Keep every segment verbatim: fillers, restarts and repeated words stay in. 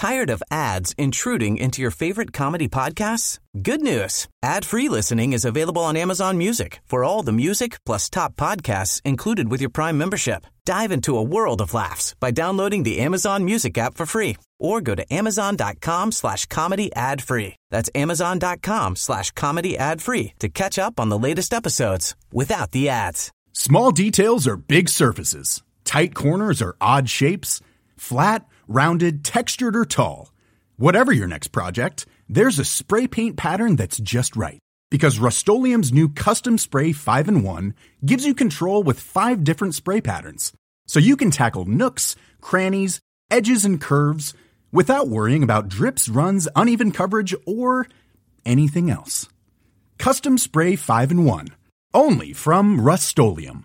Tired of ads intruding into your favorite comedy podcasts? Good news. Ad-free listening is available on Amazon Music for all the music plus top podcasts included with your Prime membership. Dive into a world of laughs by downloading the Amazon Music app for free or go to amazon.com slash comedy ad free. That's amazon.com slash comedy ad free to catch up on the latest episodes without the ads. Small details are big surfaces. Tight corners are odd shapes. Flat, rounded, textured, or tall. Whatever your next project, there's a spray paint pattern that's just right. Because Rust-Oleum's new Custom Spray five in one gives you control with five different spray patterns. So you can tackle nooks, crannies, edges, and curves without worrying about drips, runs, uneven coverage, or anything else. Custom Spray five in one. Only from Rust-Oleum.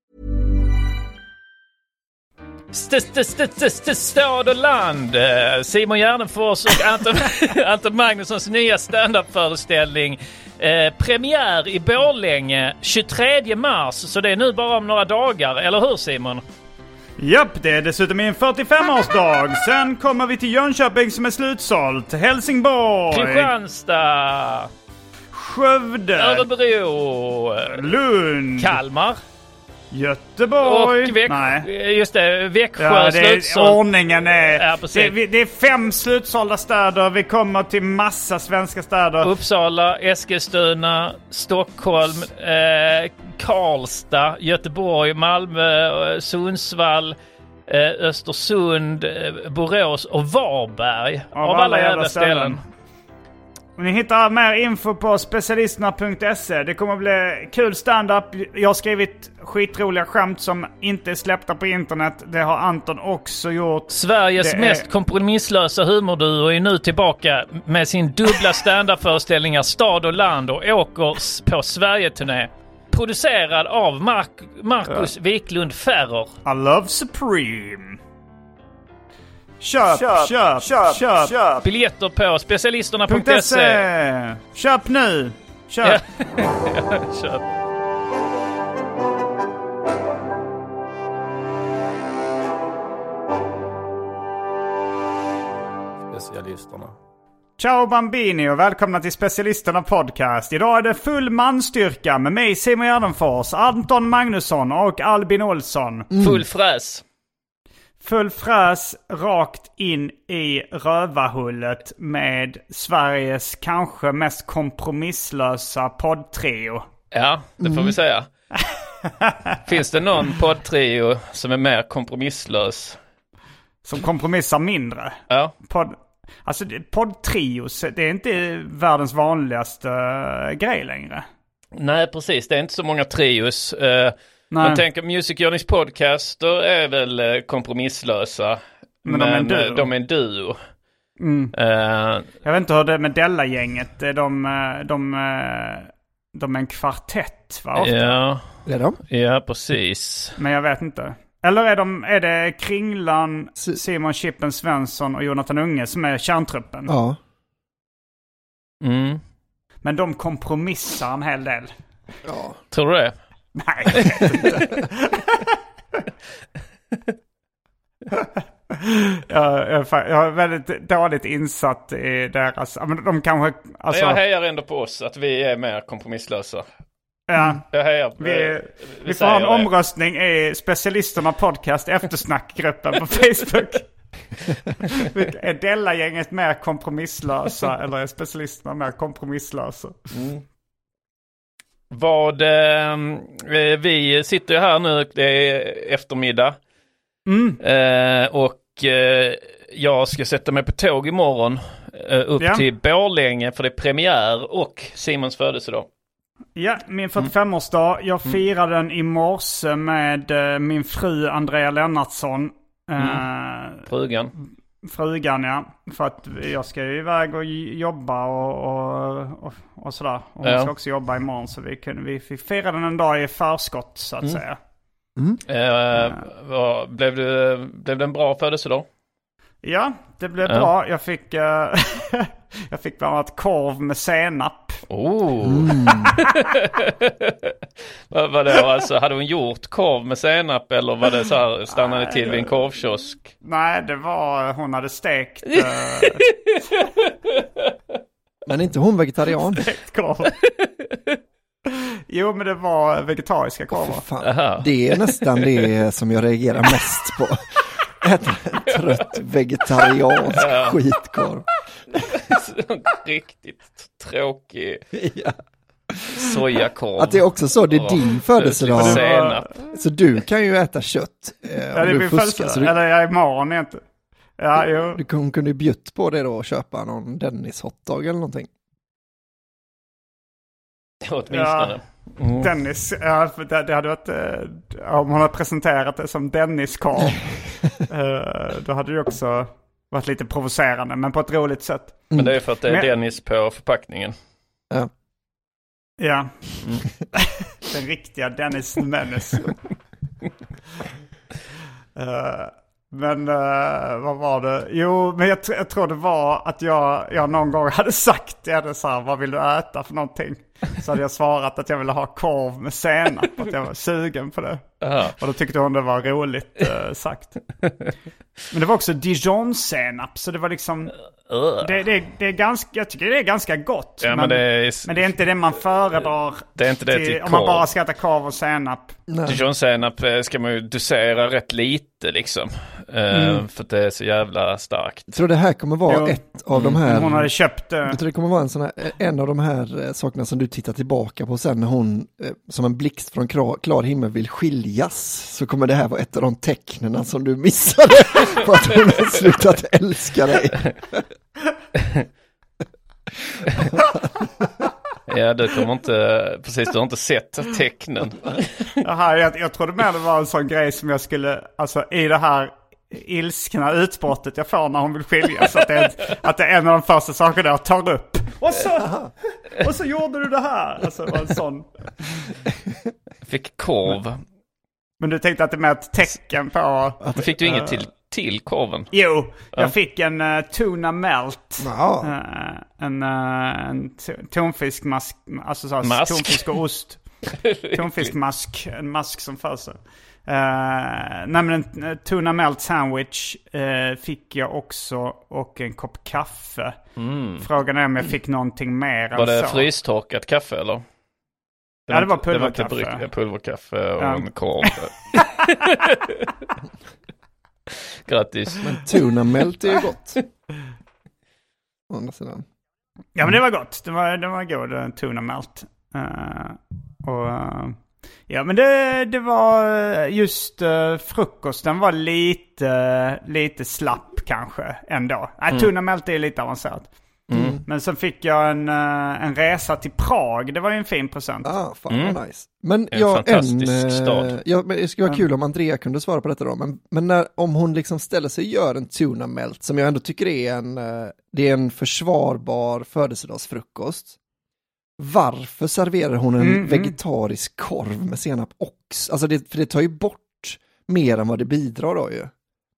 Stad och land. Simon Gärdenfors och Anton, Anton Magnussons nya stand-up-föreställning. Eh, premiär i Borlänge tjugotredje mars. Så det är nu bara om några dagar. Eller hur, Simon? Japp, det är dessutom min fyrtiofem-årsdag. Sen kommer vi till Jönköping som är slutsålt. Helsingborg, Kristianstad, Skövde, Örebro, Lund, Kalmar, Göteborg. och Väx- Nej. just det, Växjö, Ja, det är, slutsålt. ordningen är, Ja, det, vi- det är fem slutsålda städer. Vi kommer till massa svenska städer. Uppsala, Eskilstuna, Stockholm, eh, Karlstad, Göteborg, Malmö, eh, Sundsvall, eh, Östersund, eh, Borås och Varberg. Av, av alla jävla ställen. ställen. Och ni hittar mer info på specialisterna punkt se. Det kommer att bli kul stand-up. Jag har skrivit skitroliga skämt som inte är släppta på internet. Det har Anton också gjort. Sveriges Det mest är... kompromisslösa humorduo är nu tillbaka med sin dubbla stand-up-föreställningar Stad och land och åker på Sverige-turné. Producerad av Mark- Marcus ja. Wiklund Ferrer. I love Supreme. Köp, köp, köp, köp, köp, köp. Biljetter på specialisterna punkt se. Köp nu. Köp. Köp. Specialisterna. Ciao Bambini och välkomna till Specialisterna podcast. Idag är det full manstyrka med mig Simon Gärdenfors, Anton Magnusson och Albin Olsson. Mm. Full fräs. Full fräs rakt in i rövahullet med Sveriges kanske mest kompromisslösa poddtrio. Ja, det får mm. vi säga. Finns det någon poddtrio som är mer kompromisslös? Som kompromissar mindre? Ja. Podd, alltså poddtrios, det är inte världens vanligaste uh, grej längre. Nej, precis. Det är inte så många trios. Uh, Man tänker Music Journeys podcaster är väl eh, kompromisslösa. Men, men de är en duo. De är en duo. Mm. Uh, Jag vet inte hur det är med Della-gänget. De, de, de, de är en kvartett, va? Ofta. Ja. Är de? Ja, precis. Men jag vet inte. Eller är, de, är det Kringlan, Simon Chippen Svensson och Jonathan Unge som är kärntruppen? Ja. Mm. Men de kompromissar en hel del. Ja. Tror du det? Nej, jag vet inte. jag, jag, jag är väldigt dåligt insatt i deras... Men de kanske... Alltså, jag hejar ändå på oss att vi är mer kompromisslösa. Ja, jag hejar, vi, vi, vi får ha en det. omröstning i Specialisterna podcast eftersnackgruppen på Facebook. Är Della-gänget mer kompromisslösa eller är Specialisterna mer kompromisslösa? Mm. Vad, eh, vi sitter ju här nu, det är eftermiddag. Mm. Eh, och eh, jag ska sätta mig på tåg imorgon eh, upp ja. till Borlänge för det är premiär och Simons födelsedag. Ja, min fyrtiofem-årsdag. Jag firade den i morse med uh, min fru Andrea Lennartsson. Uh, mm. Frugan. Frugan, ja. För att jag ska ju iväg och jobba och, och, och, och sådär. Och hon ja. ska också jobba imorgon. Så vi, kunde, vi fick fira den en dag i förskott, så att mm. säga. Mm. Uh, vad, blev, det, blev det en bra födelsedag? Ja, det blev ja. bra. Jag fick, uh, jag fick bland annat korv med senap. Oh. Mm. vad var det alltså? Hade hon gjort korv med senap eller var det så här stannade till vid en korvkiosk? Nej, det var hon hade stekt. Uh... Men inte hon vegetarian? Stekt korv. Jo, men det var vegetariska korvar. Oh, det är nästan det som jag reagerar mest på. Äta en trött vegetariansk ja. skitkorv. Riktigt tråkig ja. sojakorv. Att det är också så, det är din födelsedag. Så du kan ju äta kött. Eh, ja, det är min födelsedag. Eller jag är imorgon inte. Ja, jo. Du kunde ju bjutt på det då och köpa någon Dennis hotdog eller någonting. Åtminstone. Ja, mm. Dennis, ja, det, det hade varit, eh, om hon hade presenterat det som Dennis-korv, eh, då hade det också varit lite provocerande, men på ett roligt sätt. Mm. Men det är för att det är men, Dennis på förpackningen. Ja. Ja. Mm. Den riktiga Dennis Menace. uh, Men uh, vad var det? Jo, men jag, tr- jag tror det var att jag, jag någon gång hade sagt det så här, vad vill du äta för någonting? Så hade jag svarat att jag ville ha korv med senap, att jag var sugen på det. Uh-huh. Och då tyckte hon det var roligt uh, sagt. Men det var också Dijon-senap, så det var liksom... Uh. Det, det, det är ganska, jag tycker det är ganska gott. Ja, men, men, det är, men det är inte det man föredrar det är inte det till, till om man bara ska äta korv och senap. Dijon-senap ska man ju dosera rätt lite liksom. Mm. Uh, för att det är så jävla starkt. Jag tror det här kommer vara jo. ett av de här... Hon hade köpt... Uh... Jag tror det kommer vara en, sån här, en av de här sakerna som du tittar tillbaka på sen när hon som en blixt från klar, klar himmel vill skiljas. Så kommer det här vara ett av de tecknen som du missade på att hon har slutat älska dig. Ja, du kommer inte... Precis, du har inte sett tecknen. Jaha, jag, jag trodde mer det var en sån grej som jag skulle... Alltså i det här ilskna utbrottet jag får när hon vill skiljas. Att det är, att det är en av de första sakerna jag tar upp. Och så, och så gjorde du det här. Alltså det var en sån... Fick korv. Men du tänkte att det är med ett tecken på... Men fick du inget till, till korven? Jo, jag fick en uh, tuna melt. Wow. Uh, en, uh, en t- tonfiskmask. Alltså så här, tonfisk och ost. Tonfiskmask. En mask som för sig. Uh, nej men en uh, tuna melt sandwich uh, fick jag också. Och en kopp kaffe. Mm. Frågan är om jag fick någonting mer än så. Var det frystorkat kaffe eller? Det ja, det var pulverkaffe. Det var inte pulverkaffe och ja. en korv. Grattis. Men tuna melt är ju gott. Å andra sidan. Ja, men det var gott. Det var, det var god tuna melt. Uh, och, uh, ja, men det, det var just uh, frukosten var lite, lite slapp kanske ändå. Nej, mm. Tuna melt är lite avancerat. Mm. Men så fick jag en, en resa till Prag. Det var ju en fin present. Ah, fan mm. vad nice. Men en jag, fantastisk en, stad. Ja, men det skulle vara kul om Andrea kunde svara på detta då. Men, men när, om hon liksom ställer sig och gör en tuna melt, som jag ändå tycker är en, det är en försvarbar födelsedagsfrukost. Varför serverar hon en mm, vegetarisk korv med senap också? Alltså det, för det tar ju bort mer än vad det bidrar då ju.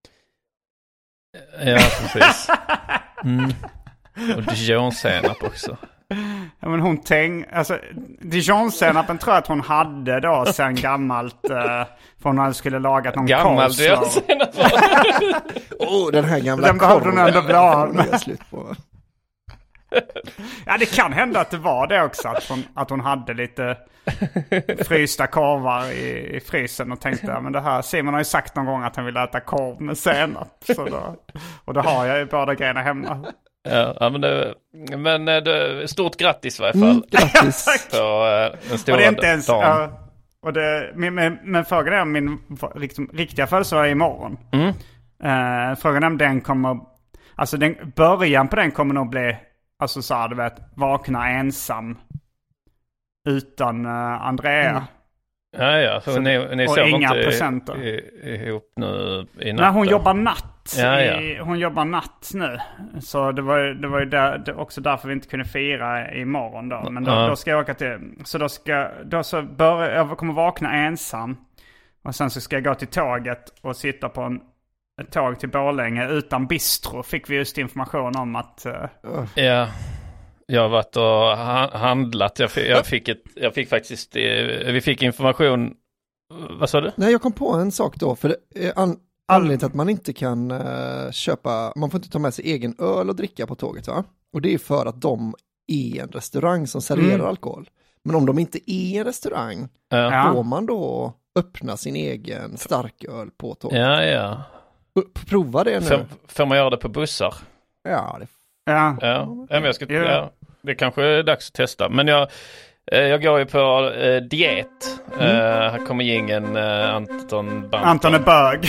Ja, precis. Mm. Och Dijon-senap också. Ja, men hon tänk, alltså Dijon-senapen tror jag att hon hade då sen gammalt uh, för hon skulle lagat någon gammal Dijon-senap. Åh, oh, den här gamla den behövde hon ändå bli av med. Slut på. Ja, det kan hända att det var det också, att hon, att hon hade lite frysta korvar i, i frysen och tänkte, ja, men det här, Simon har ju sagt någon gång att han vill äta korv med senap, så då, och då har jag ju båda grejerna hemma. Ja, men, det, men det, stort grattis i varje fall. Mm, grattis. På uh, den stora och det är inte ens, dagen. Uh, och det, men, men, men frågan är om min liksom, riktiga födelsedag är imorgon. Mm. Uh, frågan är om den kommer, alltså den, början på den kommer nog bli, alltså så här, du vet, vakna ensam utan uh, Andrea. Mm. Ja, ja. Så, så ni, ni och inga presenter. Ihop nu i natt. Nej, hon jobbar natt. Ja, ja. I, hon jobbar natt nu. Så det var, det var ju där, det också därför vi inte kunde fira imorgon då. Men då, ja. då ska jag åka till... Så då ska... Då så bör, jag kommer vakna ensam. Och sen så ska jag gå till tåget och sitta på en, ett tåg till Borlänge utan bistro. Fick vi just information om att... Uh, ja. Jag har varit och ha- handlat. Jag fick, jag fick, ett, jag fick faktiskt, eh, vi fick information. Vad sa du? Nej, jag kom på en sak då. För det, an, anledningen till att man inte kan uh, köpa, man får inte ta med sig egen öl och dricka på tåget, va? Och det är för att de är en restaurang som serverar mm. alkohol. Men om de inte är en restaurang, Ja. får man då öppna sin egen starköl på tåget. Ja, ja. Prova det nu. Får, får man göra det på bussar? Ja, det Ja. Ja, ja men jag ska, Ja. ja, det kanske är dags att testa. Men jag, eh, jag går ju på eh, diet. Mm. Uh, här kommer ingen uh, Anton Banton. Anton är bög.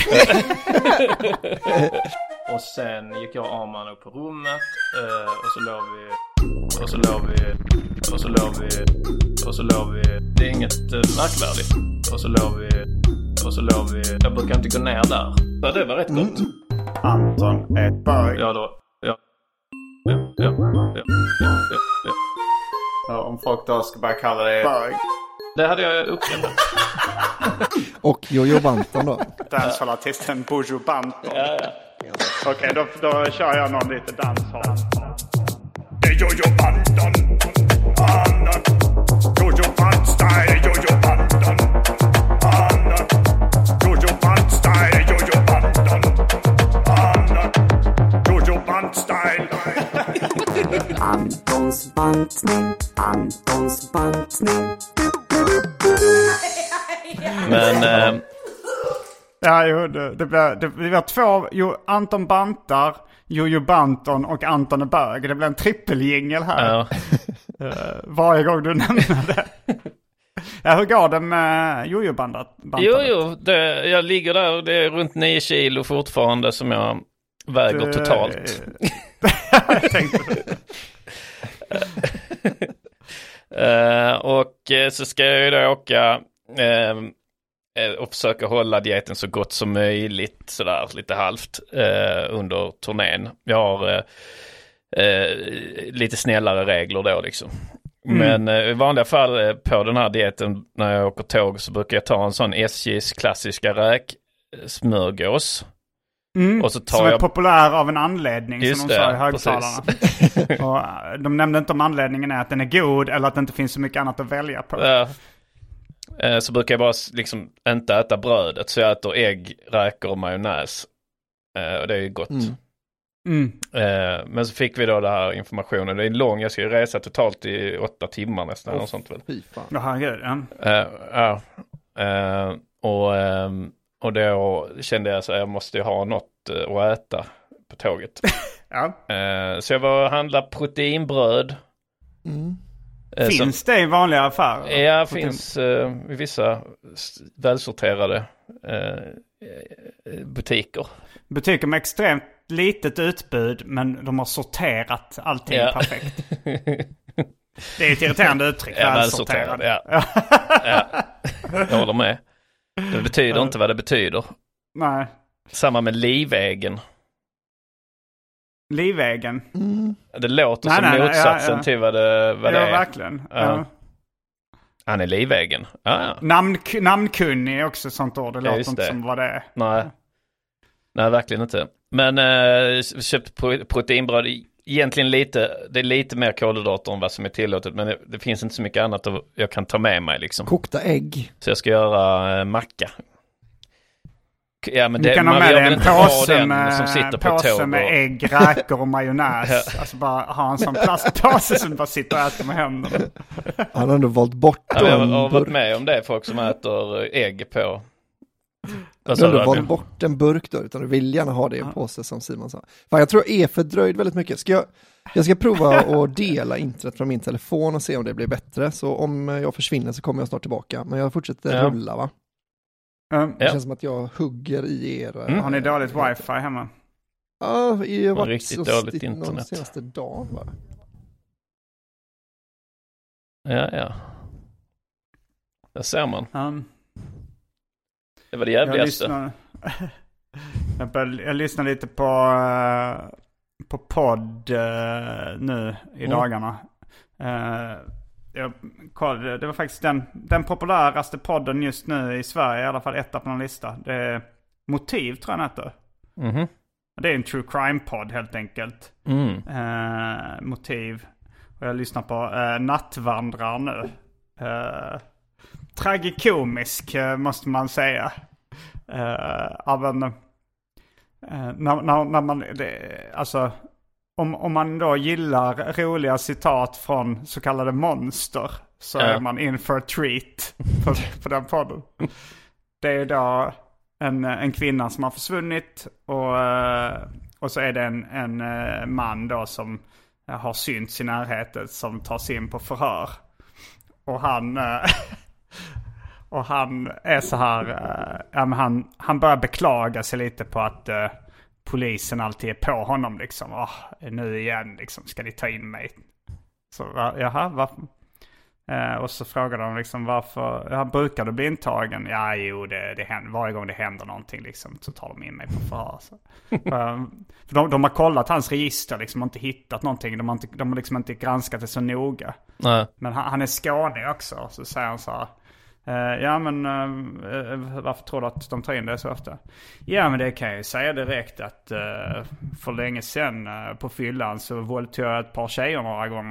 Och sen gick jag och Arman upp på rummet. Uh, och så låg vi... Och så låg vi... Och så låg vi... Och så låg vi... Det är inget uh, märkvärdigt. Och så låg vi... Och så låg vi... Jag brukar inte gå ner där. Ja, det var rätt gott. Mm. Anton är bög. Ja då. Ja. Ja, ja, ja, ja, ja, ja. Ja, om folk då ska bara kalla det bög. Det hade jag uppskattat. Och Jojo Banton då. Danshallartisten Bojo Banton. Ja, ja. Okej, okay, då, då kör jag någon lite danshall. Det är Jojo Banton. Annan. Jojo Banton-style. Jojo Banton. Annan. Jojo Banton-style. Jojo Banton. Annan. Jojo Banton-style. Antons bantning, Antons bantning. Men... Eh, Ja, jo, det, det, blir, det, vi har två, jo, Anton bantar, Jojo Banton och Anton är bög. Det blir en trippeljingel här. ja. Uh, varje gång du nämner det. Ja, hur går det med Jojo bantat? Jo, jo. Det, jag ligger där och det är runt nio kilo fortfarande som jag väger det, totalt. jag tänkte uh, och så ska jag ju då åka... Uh, och försöka hålla dieten så gott som möjligt sådär lite halvt eh, under turnén. Jag har eh, eh, lite snällare regler då liksom. Mm. Men eh, i vanliga fall eh, på den här dieten när jag åker tåg så brukar jag ta en sån S J:s klassiska räksmörgås. Mm, och så tar som är jag... populär av en anledning. Just som de det, sa i högtalarna. Och de nämnde inte om anledningen är att den är god eller att det inte finns så mycket annat att välja på. Ja. Så brukar jag bara liksom inte äta brödet. Så jag äter ägg, räkor och majonnäs. Och det är ju gott. Mm. Mm. Men så fick vi då det här informationen. Det är lång, jag ska ju resa totalt i åtta timmar nästan. Oh, och sånt väl. Fy fan. Ja, herregud. Ja. Uh, ja. Uh, och, um, och då kände jag så jag måste ju ha något uh, att äta på tåget. Ja. Uh, så jag var och handlade proteinbröd. Mm. Finns det i vanliga affärer? Ja, det finns uh, i vissa välsorterade uh, butiker. Butiker med extremt litet utbud, men de har sorterat allting ja. perfekt. Det är ett irriterande uttryck. Ja, välsorterad. Ja. Ja. Jag håller med. Det betyder inte vad det betyder. Nej. Samma med livägen. Livägen. Mm. Det låter nej, som nej, motsatsen ja, ja. till vad det, vad det ja, är. Verkligen. Ja, ja. verkligen. Han är livägen. Ja, ja. Namn, namnkunnig är också ett sånt ord. Det ja, låter inte det. som vad det är. Nej, nej verkligen inte. Men äh, köpt proteinbröd. Egentligen lite, det är lite mer kolhydrater än vad som är tillåtet. Men det, det finns inte så mycket annat att jag kan ta med mig. Liksom. Kokta ägg. Så jag ska göra äh, macka. Ja, men du det, kan man ha med dig en påse med, som sitter på påse tåg med och... ägg, räkor och majonnäs. Alltså bara ha en sån plastpåse som bara sitter och äter med händerna. Han har ändå valt bort ja, jag en har burk. varit med om det, folk som äter ägg på. Du har ändå valt bort en burk då, utan du vill gärna ha det i en påse som Simon sa. Fan, jag tror jag är fördröjd väldigt mycket. Ska jag, jag ska prova att dela internet från min telefon och se om det blir bättre. Så om jag försvinner så kommer jag snart tillbaka. Men jag fortsätter ja. rulla, va? Mm. Det känns som att jag hugger i er. Mm. Har ni dåligt wifi hemma? Ja, jag har varit riktigt så dåligt stitt internet. någon senaste dagen, va? Ja, ja. Där ser man. Um, det var det jag, jävligaste. lyssnar, jag, bör, jag lyssnar lite på, uh, på podd uh, nu i mm. dagarna. Uh, jag kollade, det var faktiskt den, den populäraste podden just nu i Sverige, i alla fall etta på någon lista. Det är Motiv, tror jag den heter. Mm-hmm. Det är en true crime-podd helt enkelt. Mm. Uh, motiv. Och jag lyssnar på uh, Nattvandraren nu. Uh, tragikomisk uh, måste man säga. Uh, även, uh, när, när, när man, det, alltså, om, om man då gillar roliga citat från så kallade monster, så uh. är man in for a treat på, på den podden. Det är då en, en kvinna som har försvunnit och, och så är det en, en man då som har synts i närheten som tas in på förhör. Och han, och han är så här, ja, men han, han börjar beklaga sig lite på att uh, polisen alltid är på honom liksom. Oh, nu igen liksom, ska ni ta in mig? Så jaha, varför? Eh, och så frågar de liksom varför, ja, brukar du bli intagen? Ja, jo, det, det händer, varje gång det händer någonting liksom, så tar de in mig på förhör. Så. eh, för de, de har kollat hans register liksom, och inte hittat någonting. De har, inte, de har liksom inte granskat det så noga. Nej. Men han, han är skånig också, så säger han så här. Uh, ja men uh, varför tror du att de tar in det så ofta? Ja men det kan jag ju säga direkt att uh, för länge sedan uh, på fyllan så våldtog jag ett par tjejer några gånger.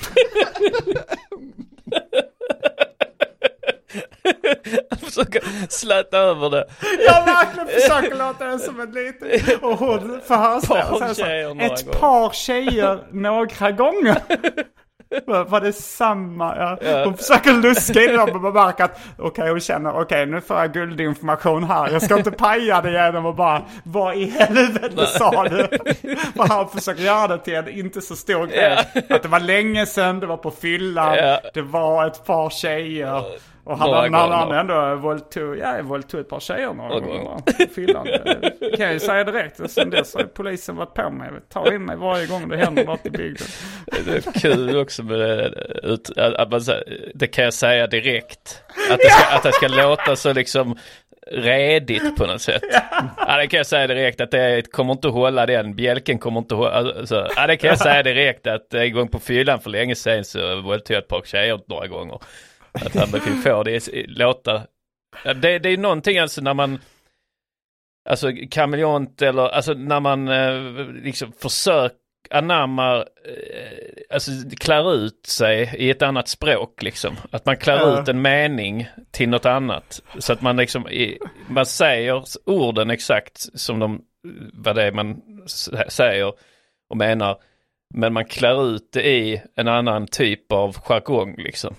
Jag försöker släta över det. Jag verkligen försöker låta det som ett litet. Och hon förhörställer ett par tjejer några gånger. Var det samma? Ja. Ja. Hon försöker luska i dem och märka att okej, okay, hon känner okej, okay, nu får jag guldinformation här. Jag ska inte paja det genom och bara, vad i helvete sa du? Och han försöker göra det till en inte så stor grej. Ja. Att det var länge sedan, det var på fyllan, ja. Det var ett par tjejer. Och han har ändå våldtog, ja, våldtog ett par tjejer några gånger på fyllan. Det kan jag ju säga direkt. Och sen dess har polisen varit på mig. Ta in mig varje gång det händer något i bygden. Det är kul också med det. Att man, det kan jag säga direkt. Att det ska, att det ska låta så liksom redigt på något sätt. Ja, det kan jag säga direkt att det kommer inte att hålla den. Bjälken kommer inte att hålla. Alltså, ja, det kan jag säga direkt att en gång på fyllan för länge sedan så våldtog jag ett par tjejer några gånger. Att han kan få det låta. Det, det är någonting alltså när man alltså kameleont eller alltså när man eh, liksom försöker anammar eh, alltså klär ut sig i ett annat språk liksom. Att man klär ja. ut en mening till något annat så att man liksom i, man säger orden exakt som de vad det är man säger och menar. Men man klär ut det i en annan typ av jargong liksom.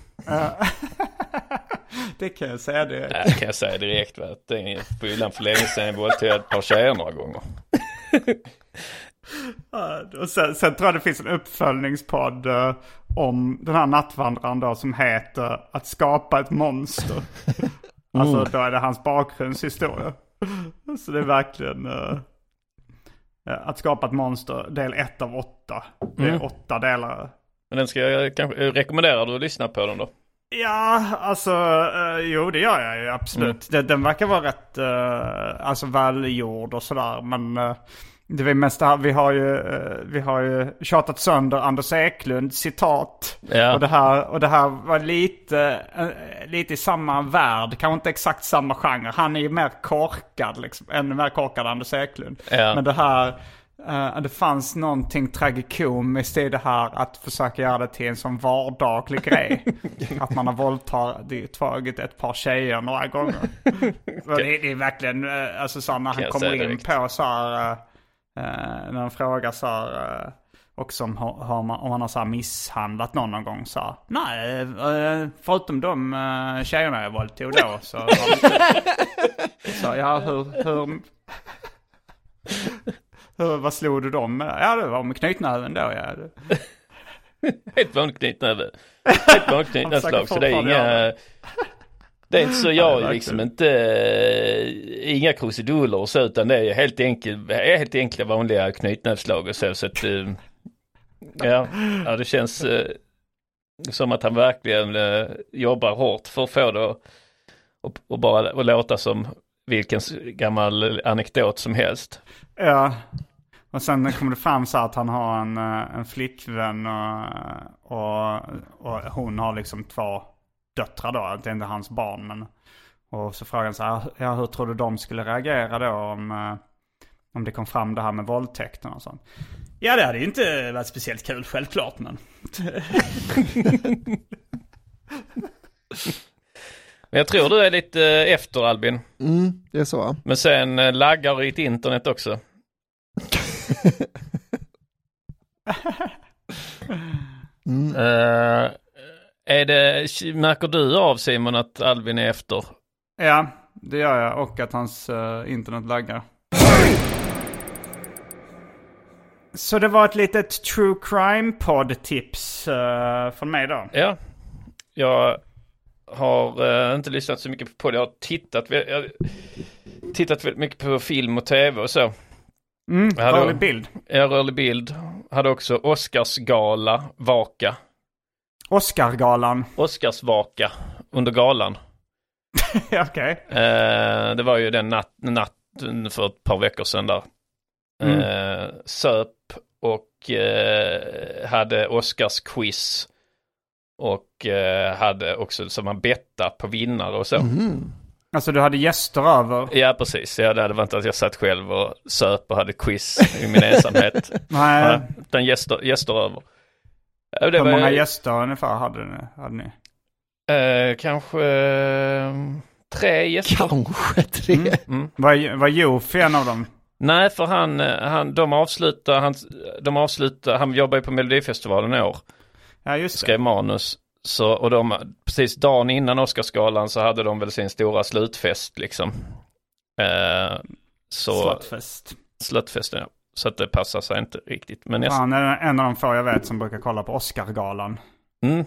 Det kan jag säga direkt. Ja, det kan jag säga direkt. Va? Det är på yllan för länge sedan jag våldtog ett par tjejer några gånger. Och sen, sen tror jag det finns en uppföljningspodd uh, om den här nattvandraren då, som heter Att skapa ett monster. Alltså då är det hans bakgrundshistoria. Så det är verkligen... Uh, Att skapa ett monster, del ett av åtta. Det är mm. åtta delar. Men den ska jag kanske rekommendera du att lyssna på den då? Ja, alltså, uh, jo det gör jag ju absolut. Mm. Den, den verkar vara rätt uh, alltså välgjord och sådär. Men uh, det är mest det här, vi har ju, uh, vi har ju tjatat sönder Anders Eklund citat. Ja. Och, det här, och det här var lite, uh, lite i samma värld, kanske inte exakt samma genre. Han är ju mer korkad, liksom, ännu mer korkad Anders Eklund. Ja. Men det här... Uh, det fanns någonting tragikomiskt i det här att försöka göra det till en sån vardaglig grej. Att man har våldtagit ett par tjejer några gånger. Okay. det, det är verkligen uh, alltså så när han kommer in direkt på så här, uh, uh, när han frågar så här, uh, också om, har man, om man har så här misshandlat någon någon gång så här, nej, uh, förutom de uh, tjejerna jag våldtog då så, så ja, hur... hur vad slog du dem med? Ja, det var med knytnäven då. Ja. Helt vanligt knytnäve. Helt vanligt knytnävslag. Så det är inga... Det är inte så jag är liksom inte... Inga krusiduller och så, utan det är helt enkelt, helt enkla vanliga knytnävslag och så. Så att... Ja, ja det känns som att han verkligen jobbar hårt för att få det och, och bara och låta som vilken gammal anekdot som helst. Ja, och sen kommer det fram så att han har en, en flickvän och, och, och hon har liksom två döttrar då, det är inte hans barn. Men, och så frågar han så här, ja, hur tror du de skulle reagera då om, om det kom fram det här med våldtäkten och sånt? Ja, det hade ju inte varit speciellt kul, självklart, men... Men jag tror du är lite efter, Albin. Mm, det är så. Men sen äh, laggar ditt internet också. Mm. Uh, är det, märker du av, Simon, att Albin är efter? Ja, det gör jag. Och att hans uh, internet laggar. Så det var ett litet true crime-podd-tips uh, från mig då. Ja, jag har uh, inte lyssnat så mycket på det. Jag har tittat, jag har tittat väldigt mycket på film och tv och så. Mm, rörlig bild. Ja, rörlig bild. Hade också Oscarsgala, vaka. Oscargalan. Oscarsvaka under galan. Okej. Okay. Uh, det var ju den nat- natten för ett par veckor sedan där. Mm. Uh, söp och uh, hade Oscars quiz och uh, hade också som man betta på vinnare och så. Mm. Alltså du hade gäster över? Ja, precis. Ja, det var inte att jag satt själv och söp och hade quiz i min ensamhet. Nej. Ja, utan gäster, gäster över. Det Hur var, många gäster ungefär hade ni? Hade ni? Uh, kanske uh, tre gäster. Kanske tre. Mm. Mm. Var, var Jofi en av dem? Nej, för han, han, de avslutar, han, de avslutar, han jobbar ju på Melodifestivalen i år. Ja, just det. Skrev manus. Så, och de, precis dagen innan Oscarsgalan så hade de väl sin stora slutfest liksom. Eh, så, Slutfest. Slutfesten, ja. Så att det passar sig inte riktigt. Men jag, Han är en av de få jag vet som brukar kolla på Oscargalan. Mm.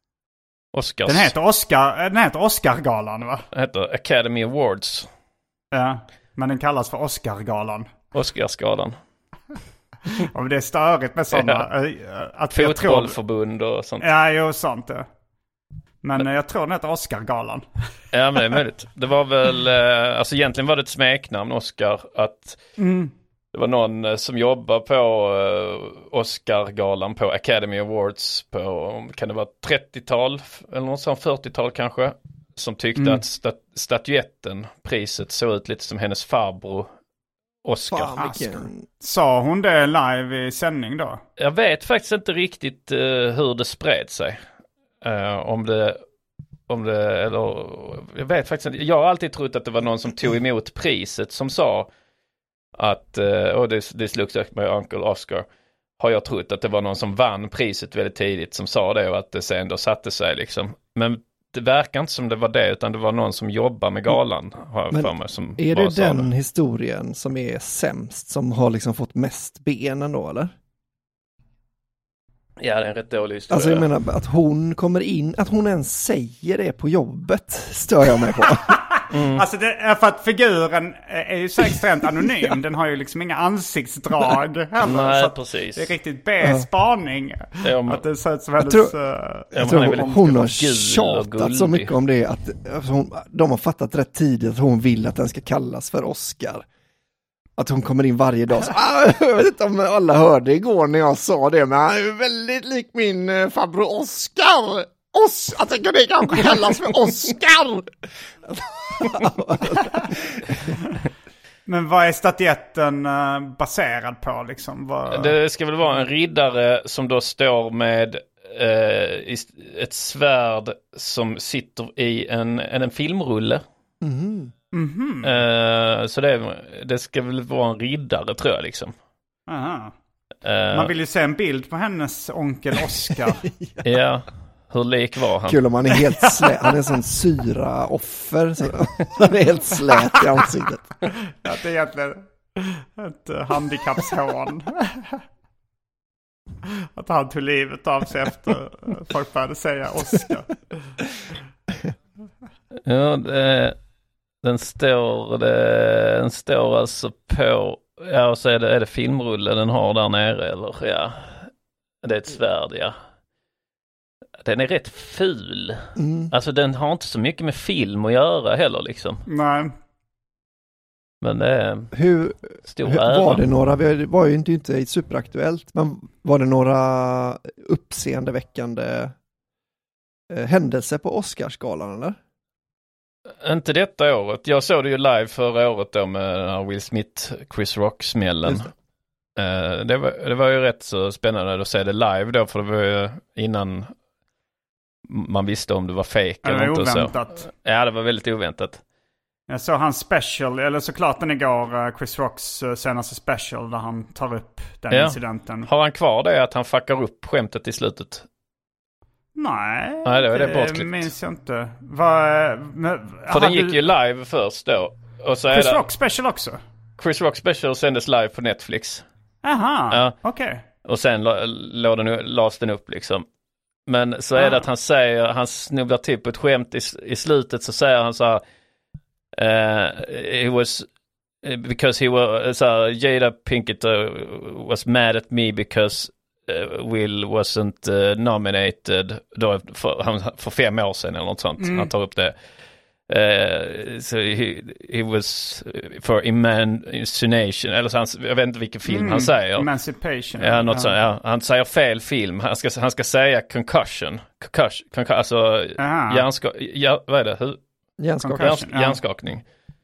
Oscars. Den heter Oscar, den heter Oscargalan, va? Den heter Academy Awards. Ja, men den kallas för Oscargalan. Oscarsgalan. Och det är störigt med sådana. Ja. Att Fotbollförbund och sånt. Ja, jo, sånt. Ja. Men jag tror den heter Oscargalan. Ja, men det är möjligt. Det var väl, alltså egentligen var det ett smeknamn, Oscar, att mm. det var någon som jobbar på Oscargalan på Academy Awards på, kan det vara trettiotal eller något sånt, fyrtiotal kanske, som tyckte mm. att stat- statyetten, priset, såg ut lite som hennes farbror Oscar. Fan, vilken... Sa hon det live i sändning då? Jag vet faktiskt inte riktigt uh, hur det spred sig. Uh, om det, om det, eller jag vet faktiskt inte. Jag har alltid trott att det var någon som tog emot priset som sa att, uh, oh, this, this looks like my uncle Oscar. Har jag trott att det var någon som vann priset väldigt tidigt som sa det och att det sen då satte sig liksom. Men det verkar inte som det var det, utan det var någon som jobbar med galan, har jag Men för mig, som är det den det. historien som är sämst, som har liksom fått mest benen då, eller? Ja, det är en rätt dålig historia. Alltså jag menar att hon kommer in, att hon ens säger det på jobbet, stör jag mig på. Mm. Alltså det är för att figuren är ju så extremt anonym. Ja. Den har ju liksom inga ansiktsdrag heller. Nej, så precis. Det är riktigt B-spaning. Ja. Om... Att det ser ut som hennes... Jag tror, uh... jag tror hon, hon har tjatat så mycket om det att alltså hon, de har fattat rätt tidigt att hon vill att den ska kallas för Oscar. Att hon kommer in varje dag så, ah, jag vet inte om alla hörde igår när jag sa det, men han är väldigt lik min uh, farbror Oscar. Os- jag tänker det kanske kallas för Oscar. Men vad är statyetten uh, baserad på liksom? Vad... Det ska väl vara en riddare som då står med uh, ett svärd som sitter i en, en filmrulle. Mm. Mm-hmm. Uh, så det, det ska väl vara en riddare, tror jag liksom. Aha. Uh, Man vill ju se en bild på hennes onkel Oscar. Ja. Hur lik var han? Kul om han är helt slät. Han är sån syra offer. Så han är helt slät i ansiktet. Ja, det är egentligen ett uh, handikappshån. Att han tog livet av sig efter folk började säga Oscar. Ja, det, den står det, den står alltså på, ja, så är det, är det filmrulle den har där nere, eller ja, det är ett svärd, ja. Den är rätt ful. Mm. Alltså den har inte så mycket med film att göra heller liksom. Nej. Men det är hur, stor hur ära. Var det några, det var ju inte, inte superaktuellt, men var det några uppseendeväckande eh, händelser på Oscarsgalan eller? Inte detta året. Jag såg det ju live förra året då med Will Smith, Chris Rock-smällen. Uh, det, var, det var ju rätt så spännande att se det live då, för det var ju innan man visste om det var fake eller det var inte. oväntat. Så. Ja, det var väldigt oväntat. Jag såg hans special, eller såklart den igår, Chris Rocks senaste special där han tar upp den ja. incidenten. Har han kvar det att han fuckar upp skämtet i slutet? Nej, Nej det, var det, det minns jag inte. Var, men, För den gick du... ju live först då. Och så Chris är det... Rock special också? Chris Rock special sändes live på Netflix. Aha, ja. okej. Okay. Och sen la, den, lades den upp liksom. Men så är ah. det att han säger, han snubblar till på ett skämt i, i slutet, så säger han så här, uh, it was because he was, uh, Jada Pinkett uh, was mad at me because uh, Will wasn't uh, nominated då för, för fem år sedan eller något sånt. Mm. Han tar upp det. Uh, so he, he was for emancipation eller så han, jag vet inte vilken film mm, han säger. Emancipation. Ja, något ja. Så, ja, han säger fel film. Han ska, han ska säga concussion. Concussion, concussion alltså hjärnska, ja, vad är det? Hur? Hjärnskakning. Hjärns, ja. Hjärnskakning.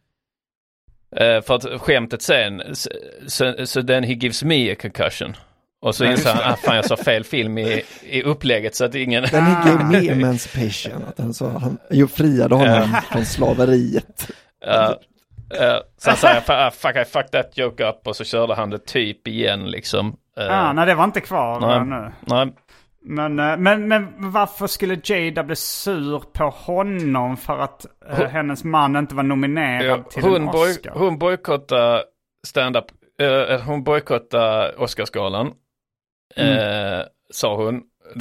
Uh, för att skämtet sen så so, so then he gives me a concussion. Och så inser han att fan jag sa fel film i, i upplägget så att ingen... Den he gave me emancipation. Att han, så, han ju friade honom från slaveriet. Uh, uh, så han säger fuck I fucked that joke up och så körde han det typ igen liksom. Uh, ah, nej det var inte kvar nej, nu. Nej. Men, men, men varför skulle Jada bli sur på honom för att uh, hon, hennes man inte var nominerad ja, till hon en Oscar? Boy, hon bojkottade stand-up, uh, hon bojkottade Oscarsgalan. Mm. Eh, sa hon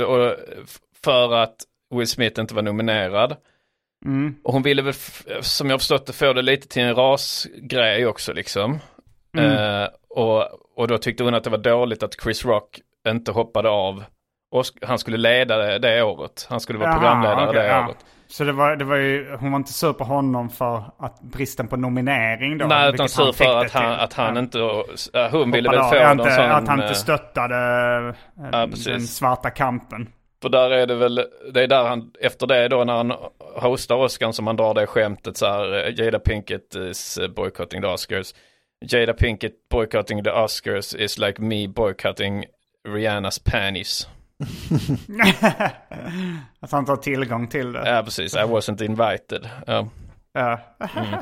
för att Will Smith inte var nominerad mm. och hon ville väl f- som jag förstått det få det lite till en rasgrej också liksom mm. eh, och, och då tyckte hon att det var dåligt att Chris Rock inte hoppade av och han skulle leda det, det året, han skulle vara Aha, programledare okay, det ja. året. Så det var, det var ju, hon var inte sur på honom för att bristen på nominering då? Nej, utan sur för att han, att han inte... Uh, hon ville väl få någon sån... Att han inte stöttade uh, ja, den svarta kampen. För där är det väl... Det är där han... Efter det då när han hostar Oscar som han drar det skämtet så här... Jada Pinkett is boycotting the Oscars. Jada Pinkett boycotting the Oscars is like me boycotting Rihannas panties. Att han tar tillgång till det. Ja, precis. I wasn't invited. Ja. Ja, mm.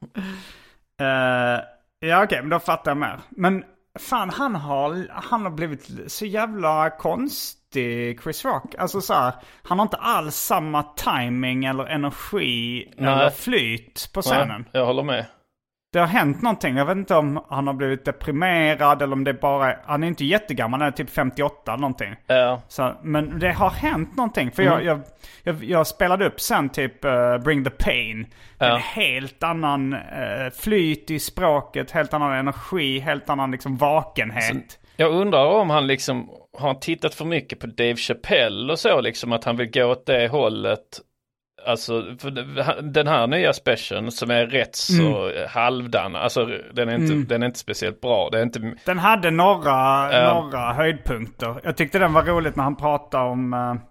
uh, ja okej, okay, men då fattar jag mer. Men fan, han har, han har blivit så jävla konstig, Chris Rock. Alltså så här, han har inte alls samma timing eller energi Nej. eller flyt på scenen. Nej, jag håller med. Det har hänt någonting. Jag vet inte om han har blivit deprimerad eller om det bara... Han är inte jättegammal, han är typ femtioåtta eller någonting. Ja. Så, men det har hänt någonting. För mm. jag, jag, jag, jag spelade upp sen typ uh, Bring the Pain. Ja. En helt annan uh, flyt i språket, helt annan energi, helt annan liksom vakenhet. Så jag undrar om han liksom har tittat för mycket på Dave Chappelle och så liksom att han vill gå åt det hållet. Alltså för den här nya specialen som är rätt så mm. halvdan, alltså den är inte mm. den är inte speciellt bra. Det är inte Den hade några uh, några höjdpunkter. Jag tyckte den var roligt när han pratade om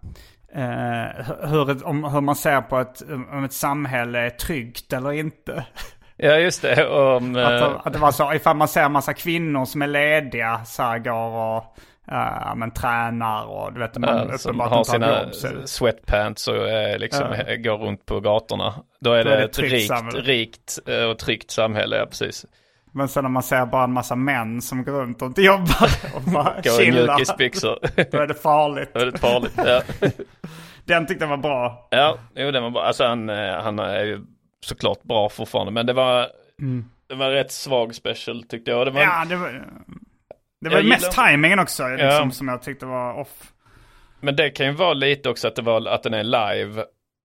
uh, hur om hur man ser på ett om ett samhälle är tryggt eller inte. Ja, just det. Om, uh, att, att det var så ifall man ser en massa kvinnor som är lediga så här går och Uh, men tränar och du vet man uh, som har sina jobb, sweatpants och uh, liksom uh. går runt på gatorna. Då är, Då det, är det ett rikt, rikt uh, och tryggt samhälle, ja, precis. Men sen när man ser bara en massa män som går runt och inte jobbar och bara chillar, då är det farligt. Då är det farligt, ja. Den tyckte jag var bra. Ja, jo, den var bra. Alltså han, han är ju såklart bra fortfarande, men det var, mm. det var rätt svag special tyckte jag. Det var, ja, det var... Det var mest timingen också liksom, ja. Som jag tyckte var off. Men det kan ju vara lite också att, det var, att den är live.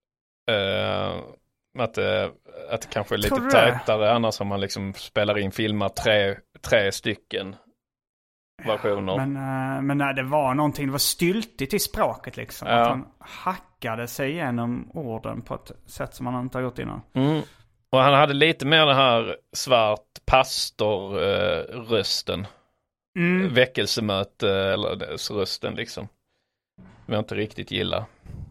Uh, att, uh, att det kanske är lite tajtare annars om man liksom spelar in filmar tre, tre stycken versioner. Ja, men, uh, men nej, det var någonting, det var styltigt i språket liksom. Ja. Att han hackade sig igenom orden på ett sätt som han inte har gjort innan. Mm. Och han hade lite mer den här svart pastor-rösten. Uh, Mm. Väckelsemöte eller rösten liksom som jag inte riktigt gillar.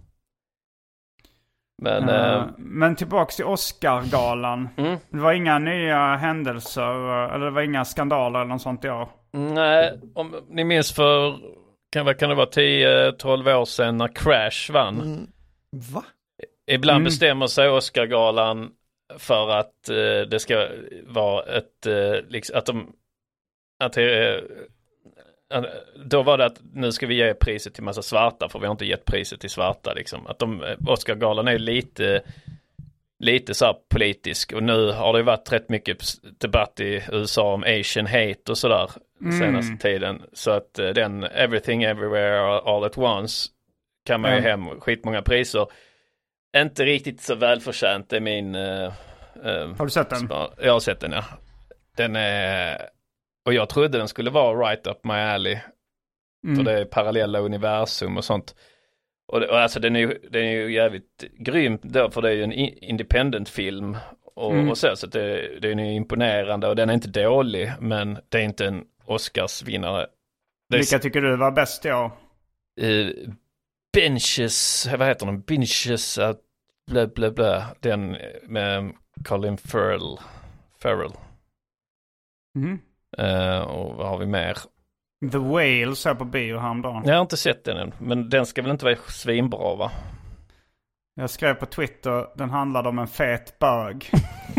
Men, uh, uh, men tillbaks till Oscar-galan. Mm. Det var inga nya händelser eller det var inga skandaler eller något sånt i år. Nej, om ni minns för, kan, vad kan det vara, tio tolv år sedan när Crash vann. Mm. Va? Ibland Mm. bestämmer sig Oscargalan för att eh, det ska vara ett, eh, liksom, att de, att det, eh, då var det att nu ska vi ge priset till massa svarta, för vi har inte gett priset till svarta liksom. Att de, Oscargalan är lite lite så här politisk, och nu har det varit rätt mycket debatt i U S A om Asian hate och sådär Mm. senaste tiden, så att uh, den Everything Everywhere All at Once kan man ju Mm. hem skitmånga priser. Inte riktigt så välförtjänt, det är min uh, uh, Har du sett den? spa- jag har sett den, ja. Den är, och jag trodde den skulle vara right up my alley, Mm. för det är parallella universum och sånt. Och, och alltså den är, ju, den är ju jävligt grym då, för det är ju en i- independent film och, Mm. och så, så att det, den är imponerande och den är inte dålig, men det är inte en Oscarsvinnare. Det är Vilka tycker du var bäst i år? uh, Benches, vad heter den? Benches, uh, blä blä blä, den med Colin Farrell. Farrell. Mm. Uh, och vad har vi mer? The Whale så på bio häromdagen. Jag har inte sett den än, men den ska väl inte vara svinbra, va? Jag skrev på Twitter, den handlade om en fet bög.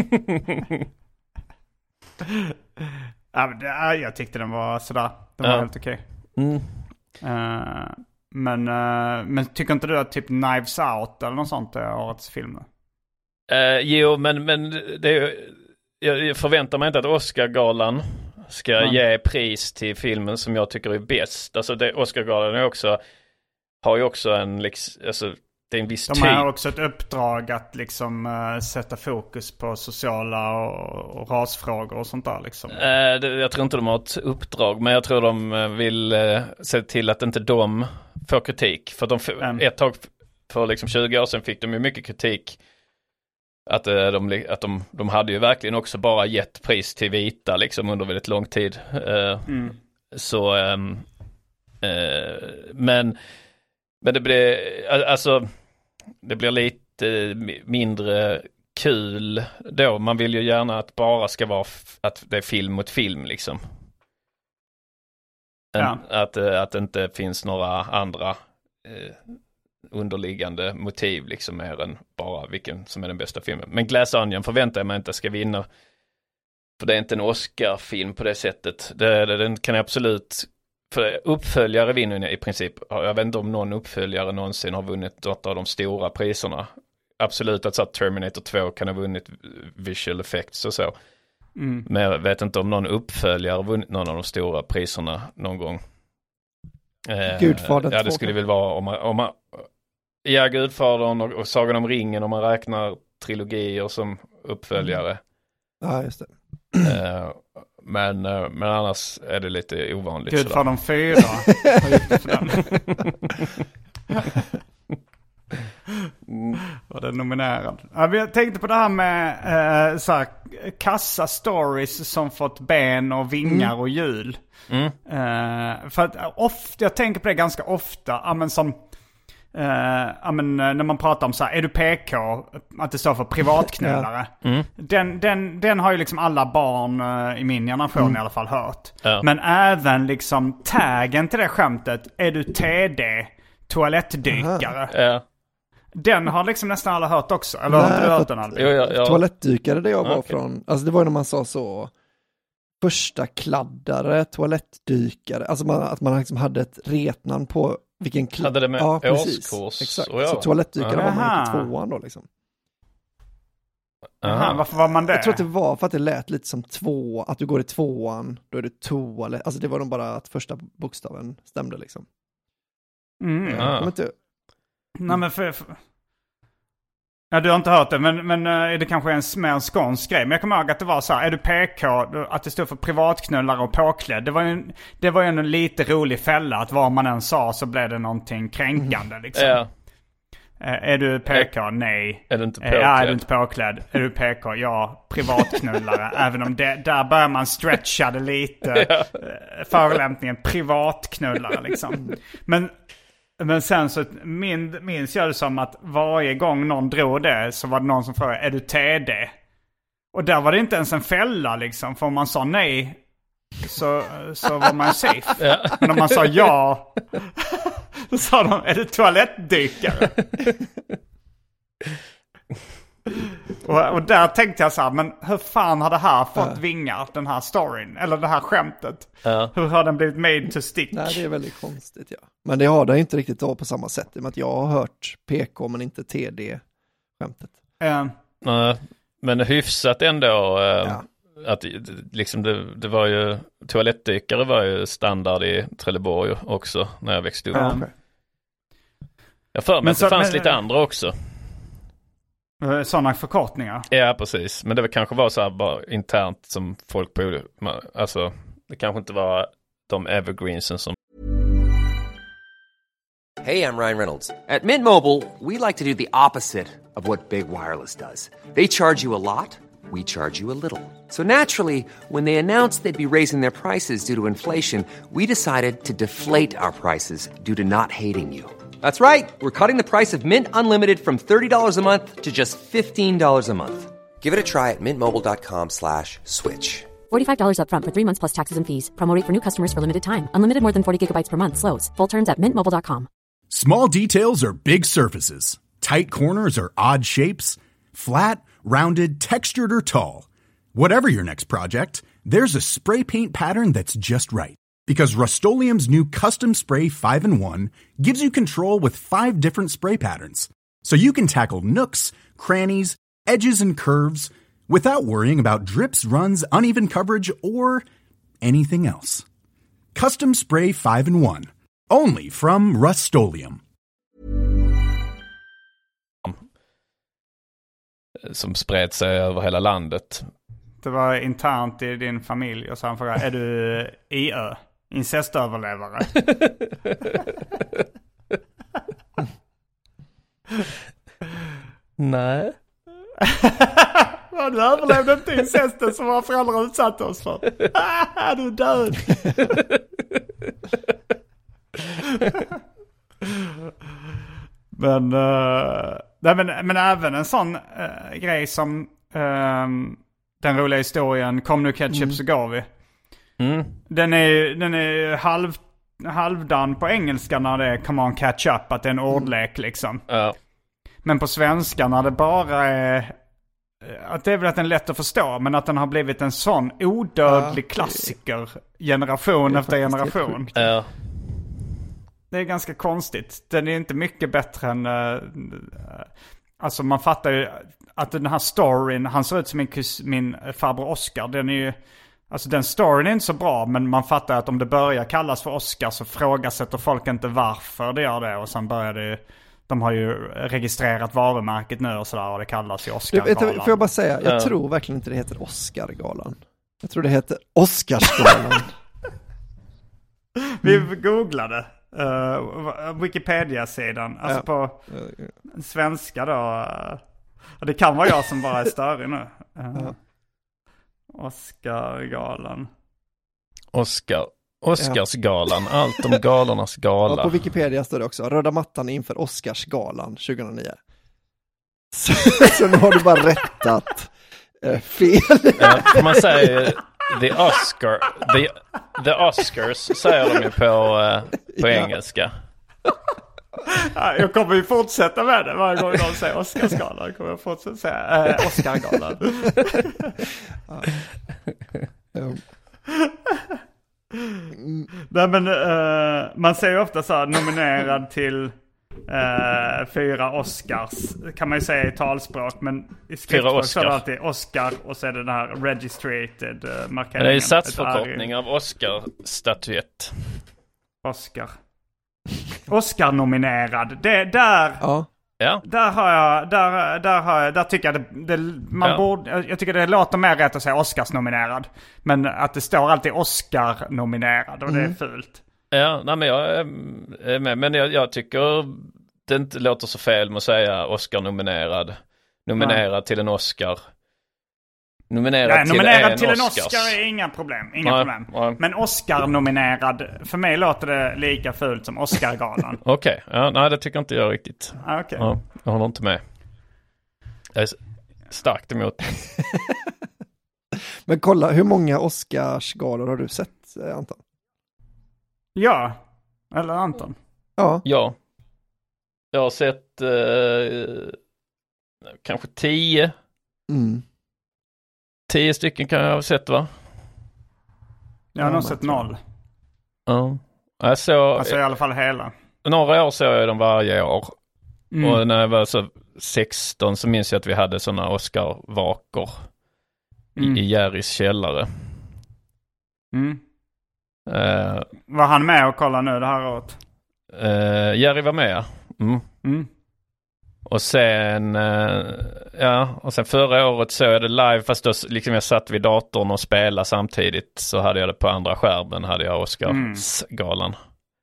Ja, men det, jag tyckte den var sådär. Den var Ja. helt okej. Mm. Eh, men, eh, men tycker inte du att typ Knives Out eller något sånt är årets film? Uh, jo, men, men det är, ju- jag, jag förväntar mig inte att Oscargalan ska Ja. ge pris till filmen som jag tycker är bäst. Alltså det, Oscargalan är också, har ju också en, liksom, alltså, det är en viss De typ. har också ett uppdrag att liksom eh, sätta fokus på sociala och, och rasfrågor och sånt där liksom. Uh, det, jag tror inte de har ett uppdrag, men jag tror de eh, vill uh, se till att inte de får kritik. För de, f- Mm. ett tag, för liksom tjugo år sedan fick de ju mycket kritik. Att, eh, de, att de, de hade ju verkligen också bara gett pris till vita liksom under väldigt lång tid. Eh, Mm. Så, ehm, eh, men, men det blir, alltså, det blir lite mi- mindre kul då. Man vill ju gärna att bara ska vara, f- att det är film mot film liksom. Ja. Att, eh, att det inte finns några andra eh, underliggande motiv liksom, mer än bara vilken som är den bästa filmen. Men Glass Onion förväntar jag mig inte ska vinna, för det är inte en Oscar-film på det sättet. Det, det, den kan absolut, för uppföljare vinner i princip. Jag vet inte om någon uppföljare någonsin har vunnit något av de stora priserna. Absolut att så att Terminator två kan ha vunnit visual effects och så. Mm. Men jag vet inte om någon uppföljare har vunnit någon av de stora priserna någon gång. Eh, Gudfadern Ja, det två. skulle väl vara om man, om man ja, Gudfadern och, och Sagan om ringen, om man räknar trilogier som uppföljare. Ja, just det. Eh, men, eh, men annars är det lite ovanligt. Gud sådär. för de fyra har gjort det för den. Var den nominerad? Ja, men jag tänkte på det här med eh, så här, kassa stories som fått ben och vingar och hjul. Mm. Eh, för att ofta, jag tänker på det ganska ofta, ja, men som eh, ja, men, när man pratar om så här, är du P K, att det står för privatknullare. Mm. Den, den, den har ju liksom alla barn eh, i min generation i alla fall hört. Ja. Men även liksom taggen till det skämtet, är du T D, toalettdykare. Ja. Den har liksom nästan alla hört också. Eller har inte du Nej, hört för den att- Albin? Jo, ja, ja. Toalettdykare där jag var Okej. från, alltså det var ju när man sa så, första kladdare, toalettdykare, alltså man, att man liksom hade ett retnamn på vilken klass. Hade det med ja, precis. årskurs Exakt, och ja. så toalettdykare var man ju Aha. på tvåan då liksom. Aha, Aha. varför var man det? Jag tror att det var för att det lät lite som två, att du går i tvåan, då är det toalett, alltså det var nog bara att första bokstaven stämde liksom. Mm. Ja. Jag vet inte, Nej men för, för... Ja, du har inte hört det, men, men uh, det kanske är en mer en skånsk grej. Men jag kommer ihåg att det var så här, är du P K, då- att det stod för privatknullare och påklädd. Det var ju en, det var ju en lite rolig fälla, att vad man än sa så blev det någonting kränkande liksom. Ja. Eh, är du P K? Nej. Är du inte Eh, Ja, är du påklädd? inte påklädd? Är du P K? Ja, privatknullare. Även om det, där börjar man stretcha det lite. Ja. Eh, Förolämpningen privatknullare liksom. Men, men sen så min, minns jag det som att varje gång någon drog det så var det någon som frågade, är du T D? Och där var det inte ens en fälla liksom. För om man sa nej så, så var man safe. Ja. Men om man sa ja, då sa de, är det toalettdykare? och, och där tänkte jag så här, men hur fan har det här fått Ja. vingar, den här storyn, eller det här skämtet? Ja. Hur har den blivit made to stick? Nej, det är väldigt konstigt, ja. Men det har det inte riktigt då på samma sätt, i och med att jag har hört P K men inte T D-skämtet. Eh, Nej, men hyfsat ändå. eh, Ja. Att liksom det, det var ju, toalettdykare var ju standard i Trelleborg också när jag växte upp. Ja. Okej. Jag för mig Men att det så- fanns men- lite andra också. sådana förkortningar. Ja, precis. Men det var kanske var så här bara internt som folk på, alltså det kanske inte var de evergreensen som. Hey, I'm Ryan Reynolds. At Mint Mobile, we like to do the opposite of what Big Wireless does. They charge you a lot, we charge you a little. So naturally, when they announced they'd be raising their prices due to inflation, we decided to deflate our prices due to not hating you. That's right. We're cutting the price of Mint Unlimited from thirty dollars a month to just fifteen dollars a month. Give it a try at mintmobile.com slash switch. forty-five dollars up front for three months plus taxes and fees. Promo rate for new customers for limited time. Unlimited more than forty gigabytes per month slows. Full terms at mint mobile dot com. Small details are big surfaces. Tight corners are odd shapes. Flat, rounded, textured, or tall. Whatever your next project, there's a spray paint pattern that's just right. Because Rust-Oleum's new Custom Spray five in one gives you control with five different spray patterns. So you can tackle nooks, crannies, edges, and curves without worrying about drips, runs, uneven coverage, or anything else. Custom Spray five in one. Only from Rust-Oleum. som spred sig över hela landet. Det var internt i din familj och så han frågade, är du I Ö? Incestöverlevare? Nej. Ja, du överlevde inte incesten som våra föräldrar utsatte oss för. Ah, du är död. men, uh, nej, men, men även en sån uh, grej som uh, den roliga historien Kom nu ketchup mm. så går vi. Mm. Den är, den är halv, halvdan på engelska när det är Come on catch up, att det är en ordlek liksom. Ja. Men på svenska när det bara är, att det är väl att den är lätt att förstå, men att den har blivit en sån odödlig ja, klassiker generation efter generation. Ja. Det är ganska konstigt. Den är inte mycket bättre än, uh, alltså man fattar ju att den här storyn, han ser ut som min, kus, min farbror Oscar, den är ju, alltså den storyn är inte så bra, men man fattar att om det börjar kallas för Oscar så frågasätter folk inte varför det gör det, och sen börjar det, de har ju registrerat varumärket nu och sådär, och det kallas ju Oscargalan. Får jag bara säga, jag ja. tror verkligen inte det heter Oscargalan. Jag tror det heter Oscarsgalan. Vi googlade uh, Wikipedia-sidan, alltså ja. på svenska då. Uh, och det kan vara jag som bara är störig nu. Uh, ja. Oscargalan. Oscar. Oscarsgalan, ja. Allt om galornas gala. Ja, på Wikipedia står det också, röda mattan inför Oscarsgalan tjugohundranio. Så, så nu har du bara rättat eh, fel. Ja, man säger the Oscar, the, the Oscars säger de ju på, uh, på ja. engelska. Ja, jag kommer ju fortsätta med det varje gång de säger Oscarsgalan. Kommer jag fortsätta säga äh, Oscargalan. Ja. um. Mm. Nej, men uh, man säger ofta så här, nominerad till uh, fyra Oscars, kan man ju säga i talspråk, men i skriftspråk så är det alltid Oscar och så är det den här registrated uh, markeringen. Det är satsförkortning av Oscar-statyett. Oscar. Oscar-nominerad. Det där... Ja. Ja. Där har jag, där, där har jag, där tycker jag det, det man ja. borde, jag tycker det låter mer rätt att säga Oscars-nominerad. Men att det står alltid Oscar-nominerad och mm. det är fult. Ja, nej, men jag är med, men jag, jag tycker det inte låter så fel med att säga Oscar-nominerad. Nominerad ja. till en Oscar. Nominerad, nej, till, nominerad en till en Oscars. Oscar är inga problem. Inga nej, problem. Nej. Men Oscar-nominerad, för mig låter det lika fult som Oscar-galan. Okej, okay. ja, nej det tycker inte jag riktigt. Okay. Ja, jag håller inte med. Jag är starkt emot. Men kolla, hur många Oscarsgalor har du sett sett, Anton? Ja, eller Anton. Ja. Ja. Jag har sett eh, kanske tio. Mm. Tio stycken kan jag ha sett, va? Jag har Ja, nog sett noll. Ja. Jag såg, Alltså i alla fall hela. några år såg jag dem varje år. Mm. Och när jag var så sexton så minns jag att vi hade sådana Oscar-vakor Mm. i, i Jerrys källare. Mm. Uh, Var han med och kolla nu det här året? uh, Jerry var med. Mm. Mm. Och sen uh, ja, och sen förra året såg jag det live, fast då liksom jag satt vid datorn och spelade samtidigt, så hade jag det på andra skärmen, hade jag Oscarsgalan.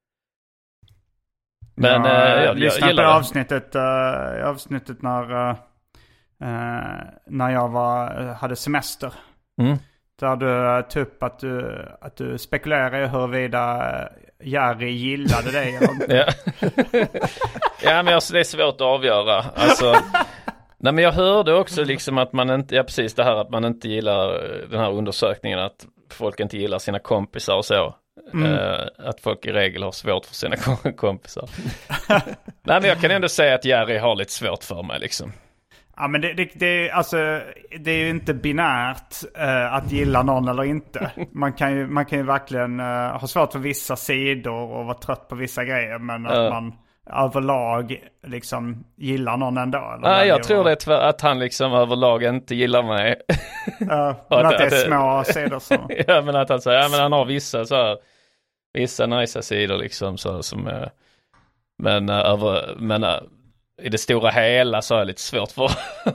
Men ja, uh, jag, jag lyssnade gillar på det. avsnittet, uh, avsnittet när, uh, uh, när jag var, uh, hade semester. Mm. Där du tog upp att du, att du spekulerar i huruvida Jerry gillade dig eller inte. Ja. Ja, men alltså, det är svårt att avgöra. Alltså, nej, men jag hörde också liksom att man inte, ja precis det här att man inte gillar den här undersökningen, att folk inte gillar sina kompisar och så. Mm. Uh, att folk i regel har svårt för sina kompisar. Nej, men jag kan ändå säga att Jerry har lite svårt för mig liksom. Ja, men det, det, det, alltså, det är ju inte binärt uh, att gilla någon eller inte. Man kan ju, man kan ju verkligen uh, ha svårt för vissa sidor och vara trött på vissa grejer. Men att uh. man överlag liksom gillar någon ändå. Eller Nej, jag tror och... det är tvär, att han liksom överlag inte gillar mig. Uh, men att, att det är små sidor så. Ja, men att han säger, ja, men han har vissa så här, vissa nice sidor liksom så som uh, men uh, över, men uh, i det stora hela så är det lite svårt för.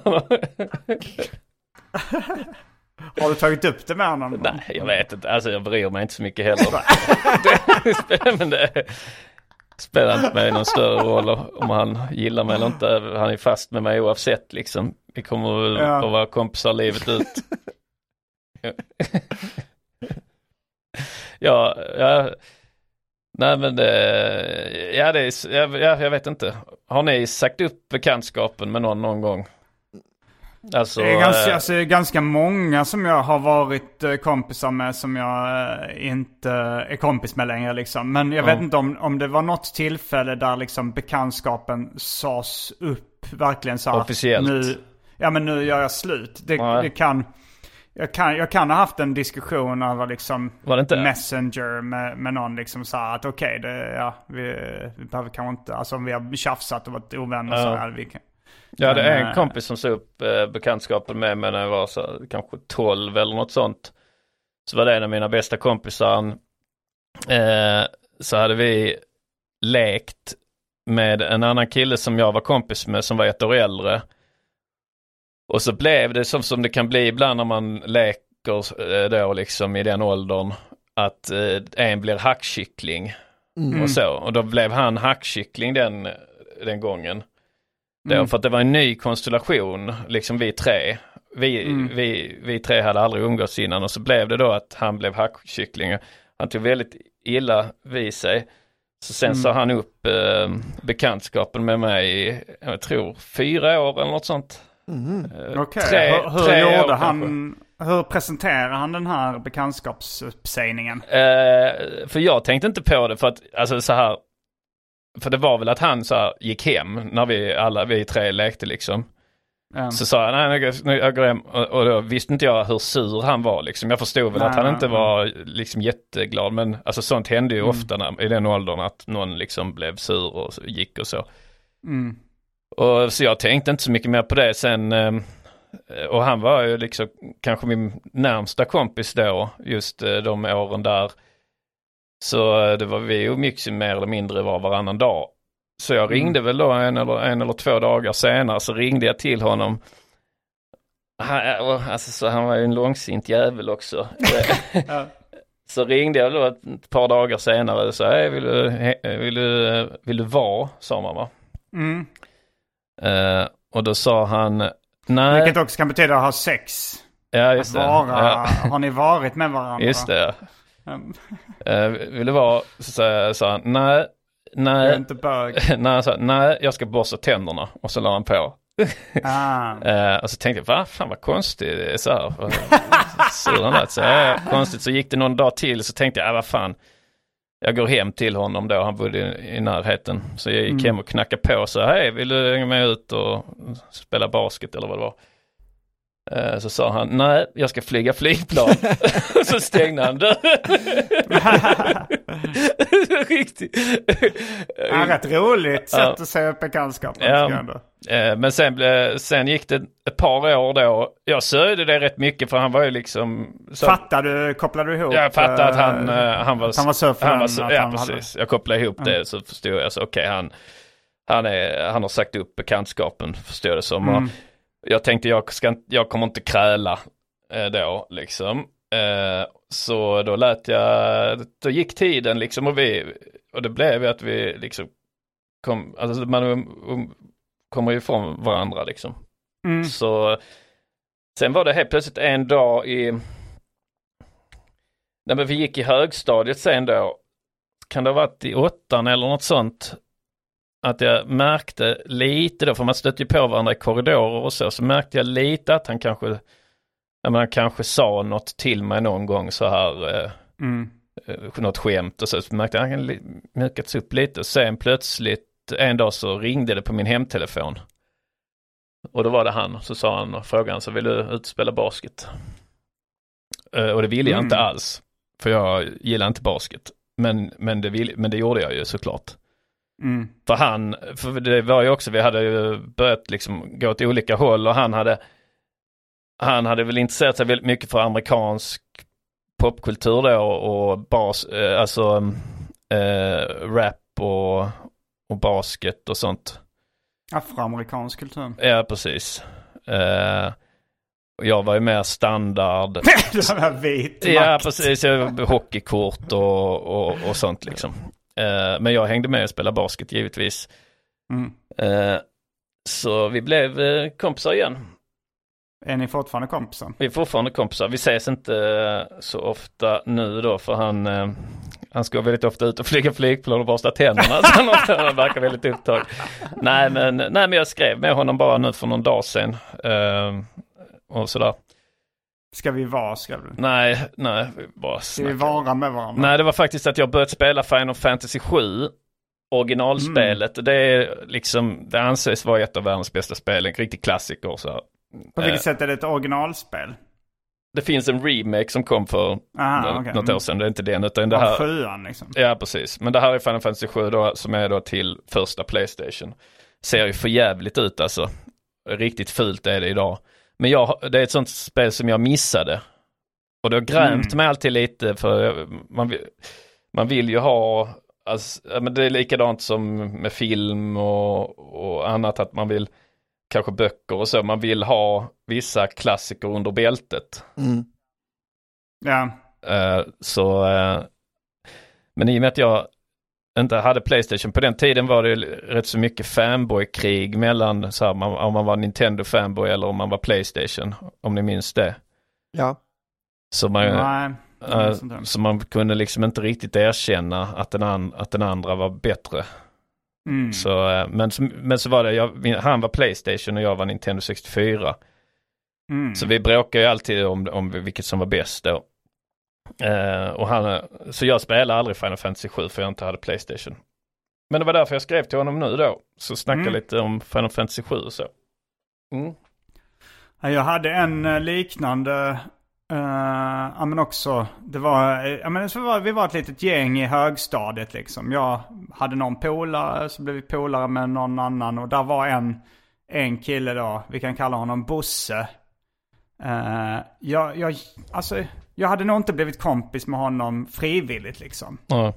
Har du tagit upp det med honom? Nej, jag vet inte. Alltså jag bryr mig inte så mycket heller. det, men det spelar inte mig någon större roll om han gillar mig eller inte. Han är fast med mig oavsett liksom. Vi kommer ja. att vara kompisar livet ut. ja, ja. Nej, men det, ja, det är, jag, jag vet inte. Har ni sagt upp bekantskapen med någon någon gång? Alltså, det är ganska, äh, alltså, ganska många som jag har varit kompisar med som jag äh, inte är kompis med längre liksom. Men jag vet uh. inte om, om det var något tillfälle där liksom bekantskapen sas upp verkligen så här. Officiellt. Nu, ja, men nu gör jag slut. Det, uh. det kan... Jag kan, jag kan ha haft en diskussion över liksom var det inte? Messenger med, med någon liksom så här att okej, okay, ja, vi, vi behöver kanske inte, alltså om vi har tjafsat och varit ovänner ja. så här, vi kan. Ja, det är en kompis som sa upp eh, bekantskapen med mig när jag var så, kanske tolv eller något sånt. Så var det en av mina bästa kompisar. Eh, så hade vi lekt med en annan kille som jag var kompis med som var ett år äldre. Och så blev det som, som det kan bli ibland när man leker då liksom i den åldern, att eh, en blir hackkyckling mm. och så. Och då blev han hackkyckling den, den gången. Då, mm. För att det var en ny konstellation, liksom vi tre. Vi, mm. vi, vi tre hade aldrig umgåtts innan och så blev det då att han blev hackkyckling. Han tog väldigt illa vid sig. Så sen mm. sa han upp eh, bekantskapen med mig i, jag tror, fyra år eller något sånt. Mm. Okej, okay. hur, hur tre gjorde han, hur presenterar han den här bekantskapsuppsägningen? Eh, för jag tänkte inte på det för att, alltså så här, för det var väl att han så här, gick hem när vi alla, vi tre lekte liksom. Mm. Så sa han, nej nu jag går hem, och, och då visste inte jag hur sur han var liksom. Jag förstod väl nej, att han inte nej. var liksom jätteglad, men alltså sånt hände ju mm. ofta när, i den åldern att någon liksom blev sur och gick och så. Mm. Och så jag tänkte inte så mycket mer på det sen, och han var ju liksom kanske min närmsta kompis då, just de åren där. Så det var vi umgicks mer eller mindre var varannan dag. Så jag ringde mm. väl då en eller, en eller två dagar senare, så ringde jag till honom. Han, alltså, så han var ju en långsint jävel också. ja. Så ringde jag då ett par dagar senare och sa, hej, vill du, vill du, vill du vara, sa mamma. Mm. Uh, och då sa han nej. Vilket också kan betyda att ha sex. Ja, just att vara, det. Ja. Har ni varit med varandra? Just det. Mm. uh, vill du vara, så sa han nej. Nej. Jag är inte bög. nej, han sa, nej, jag ska borsta tänderna. Och så la han på. ah. uh, och så tänkte jag, va? Fan vad konstigt det är så här. sur han lät. Så ja, konstigt, så gick det någon dag till, så tänkte jag, äh, vad fan. Jag går hem till honom då, han bodde i, i närheten. Så jag gick mm. hem och knackade på, så hej, vill du hänga med ut och spela basket eller vad det var? Uh, så sa han, nej, jag ska flyga flygplan. Så stängde han dörren. Riktigt. Ja, rätt roligt sätt uh, att säga upp bekantskapen. Ja, uh, men sen, ble, sen gick det ett par år då. Jag sörjde det rätt mycket, för han var ju liksom... Så, fattade du, kopplade du ihop? Jag fattade att han, uh, han var... Han var så för han var så, Ja, han precis. Hade... Jag kopplade ihop mm. det, så förstod jag. Så okej, okay, han, han, är, han har sagt upp bekantskapen, förstår jag det som. Mm. Och, jag tänkte jag, ska, jag kommer inte kräla eh, då liksom. Eh, så då lät jag, då gick tiden liksom, och vi, och det blev ju att vi liksom kom, alltså man um, kommer ju ifrån varandra liksom. Mm. Så sen var det helt plötsligt en dag i, när vi gick i högstadiet sen då, kan det ha varit i åttan eller något sånt, att jag märkte lite då, för man stötte ju på varandra i korridorer och så, så märkte jag lite att han kanske, jag menar, kanske sa något till mig någon gång så här, eh, mm. eh, något skämt och så, så märkte jag att han mjukats upp lite, och sen plötsligt en dag så ringde det på min hemtelefon. Och då var det han, så sa han och frågade han, så vill du utspela basket? Eh, och det ville jag mm. inte alls, för jag gillar inte basket. Men, men, det vill, men det gjorde jag ju såklart. Mm. För han, för det var ju också, vi hade ju börjat liksom gå åt olika håll, och han hade han hade väl intresserat sig väldigt mycket för amerikansk popkultur då, och bas, eh, alltså eh, rap och, och basket och sånt. Afroamerikansk kultur. Ja, precis. Eh, och jag var ju mer standard. Den här vit Ja, makt. precis. Hockeykort och, och, och sånt liksom. Uh, men jag hängde med och spelade basket givetvis. Mm. Uh, så vi blev uh, kompisar igen. Är ni fortfarande kompisar? Vi är fortfarande kompisar. Vi ses inte uh, så ofta nu då, för han, uh, han ska väldigt ofta ut och flyga flygplan och borsta tänderna. Så han verkar väldigt upptagen. nej, men, nej men jag skrev med honom bara nu för någon dag sedan. Uh, och sådär. Ska vi vara, ska vi? Nej, nej. Vi bara ska vi vara med varandra? Nej, det var faktiskt att jag börjat spela Final Fantasy sju, originalspelet. Mm. Det är liksom, det anses vara ett av världens bästa spel, en riktig klassiker. Så. På vilket eh, sätt är det ett originalspel? Det finns en remake som kom för Aha, något, okay. något år sedan, det är inte den. Utan det här, sjuan liksom. Ja, precis. Men det här är Final Fantasy sju då, som är då till första PlayStation. Ser ju för jävligt ut alltså. Riktigt fult är det idag. Men jag, det är ett sånt spel som jag missade. Och det har grämt mm. mig alltid lite, för man vill, man vill ju ha, alltså, men det är likadant som med film och, och annat, att man vill, kanske böcker och så, man vill ha vissa klassiker under bältet. Mm. Ja. Uh, så, uh, men i och med att jag inte hade PlayStation, på den tiden var det rätt så mycket fanboy-krig mellan så här, man, om man var Nintendo-fanboy eller om man var PlayStation, om ni minns det. Ja. Så man, Nej, äh, så man kunde liksom inte riktigt erkänna att den, an, att den andra var bättre. Mm. Så, äh, men, men så var det, jag, han var PlayStation och jag var Nintendo sextiofyra. Mm. Så vi bråkade ju alltid om, om vilket som var bäst då. Uh, och han, så jag spelade aldrig Final Fantasy sju för jag inte hade PlayStation. Men det var därför jag skrev till honom nu då. Så snackade mm. lite om Final Fantasy sju och så. Mm. Jag hade en liknande uh, ja men också det var, ja, men så var, vi var ett litet gäng i högstadiet liksom. Jag hade någon polare, så blev vi polare med någon annan, och där var en, en kille då, vi kan kalla honom Bosse. Uh, jag, jag, alltså Jag hade nog inte blivit kompis med honom frivilligt liksom. Mm.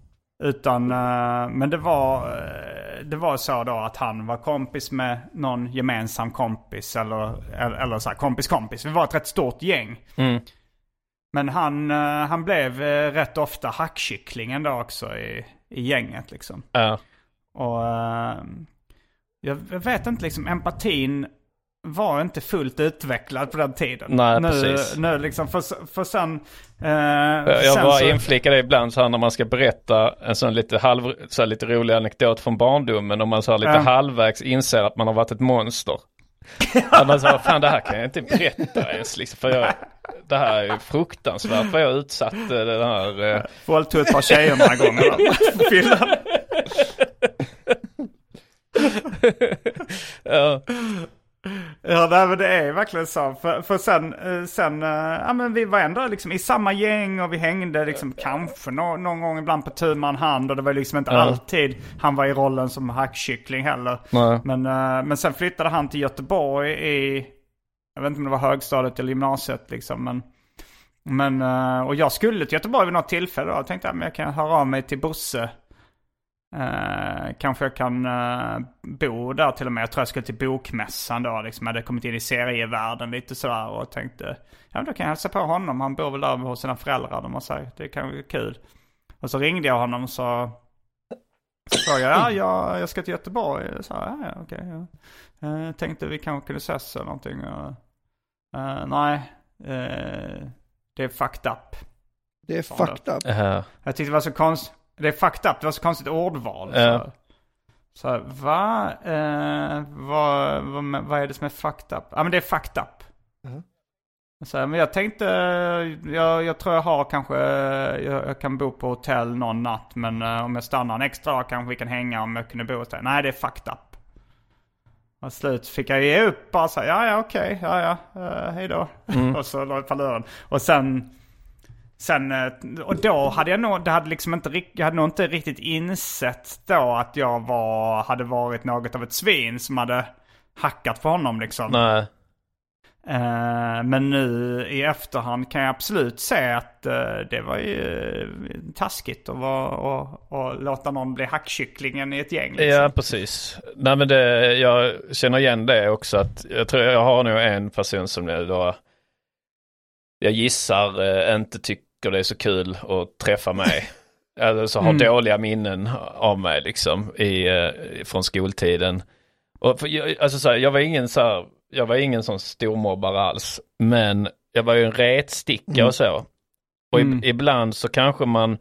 Utan, uh, men det var, uh, det var så då att han var kompis med någon gemensam kompis. Eller, eller, eller så här, kompis kompis. Vi var ett rätt stort gäng. Mm. Men han, uh, han blev uh, rätt ofta hackkycklingen då också i, i gänget liksom. Ja. Och uh, jag, jag vet inte liksom, empatin var inte fullt utvecklad på den tiden. Nej, nu, precis. Nu liksom, för, för sen... Eh, jag sen var så... inflikad ibland så här, när man ska berätta en sån lite, halv, så här, lite rolig anekdot från barndomen, och man så här, lite ja. halvvägs inser att man har varit ett monster. Man sa, fan det här kan jag inte berätta ens liksom, för jag, det här är fruktansvärt vad jag utsatte den här... Eh... Folk tog ett par tjejer några gånger. Ja. Ja, det, men det är verkligen så. För, för sen, sen ja, men vi var ändå liksom i samma gäng och vi hängde liksom kanske någon, någon gång ibland på tu man hand. Och det var liksom inte ja. alltid han var i rollen som hackkyckling heller. Nej. Men, men sen flyttade han till Göteborg i, jag vet inte om det var högstadiet eller gymnasiet liksom. Men, men, och jag skulle till Göteborg vid något tillfälle. Jag tänkte att jag kan höra av mig till Bosse. Uh, kanske jag kan uh, bo där till och med. Jag tror jag skulle till bokmässan då liksom. Jag hade kommit in i serievärlden lite sådär och tänkte, ja men då kan jag hälsa på honom. Han bor väl där hos sina föräldrar. De har sagt, det kan vara kul. Och så ringde jag honom och så sa jag, ja jag, jag ska till Göteborg. Jag sa, ja, ja okej okay, ja. uh, tänkte vi kanske kunde ses eller någonting. uh, uh, Nej uh, Det är fucked up. Det är fucked up. uh-huh. Jag tyckte det var så konstigt. Det är fucked up, det var så konstigt ordval. Så, uh. så va? Eh, vad, vad, vad är det som är fucked up? Ja men det är fucked up. Uh-huh. Så, men jag tänkte, jag, jag tror jag har kanske, jag, jag kan bo på hotell någon natt. Men eh, om jag stannar en extra dag kanske vi kan hänga om jag kunde bo hos dig. Nej det är fucked up. Och slut fick jag ge upp bara så, ja ja okej, okay, ja ja, uh, hej då. Mm. Och så la jag på luren. Och sen... Sen, och då hade jag nog, det hade liksom inte, jag hade nog inte riktigt insett då att jag var, hade varit något av ett svin som hade hackat på honom liksom. Nej. Uh, men nu i efterhand kan jag absolut säga att uh, det var ju uh, taskigt att vara, och, och låta någon bli hackkycklingen i ett gäng. Liksom. Ja, precis. Nej men det, jag känner igen det också att jag tror jag har nog en person som det då, jag gissar uh, inte tycker det är så kul att träffa mig. Alltså har mm. dåliga minnen av mig liksom i, eh, från skoltiden. Och för, jag, alltså så här, jag var ingen så här, jag var ingen sån stormobbare alls, men jag var ju en retsticka mm. och så. Och mm. i, ibland så kanske man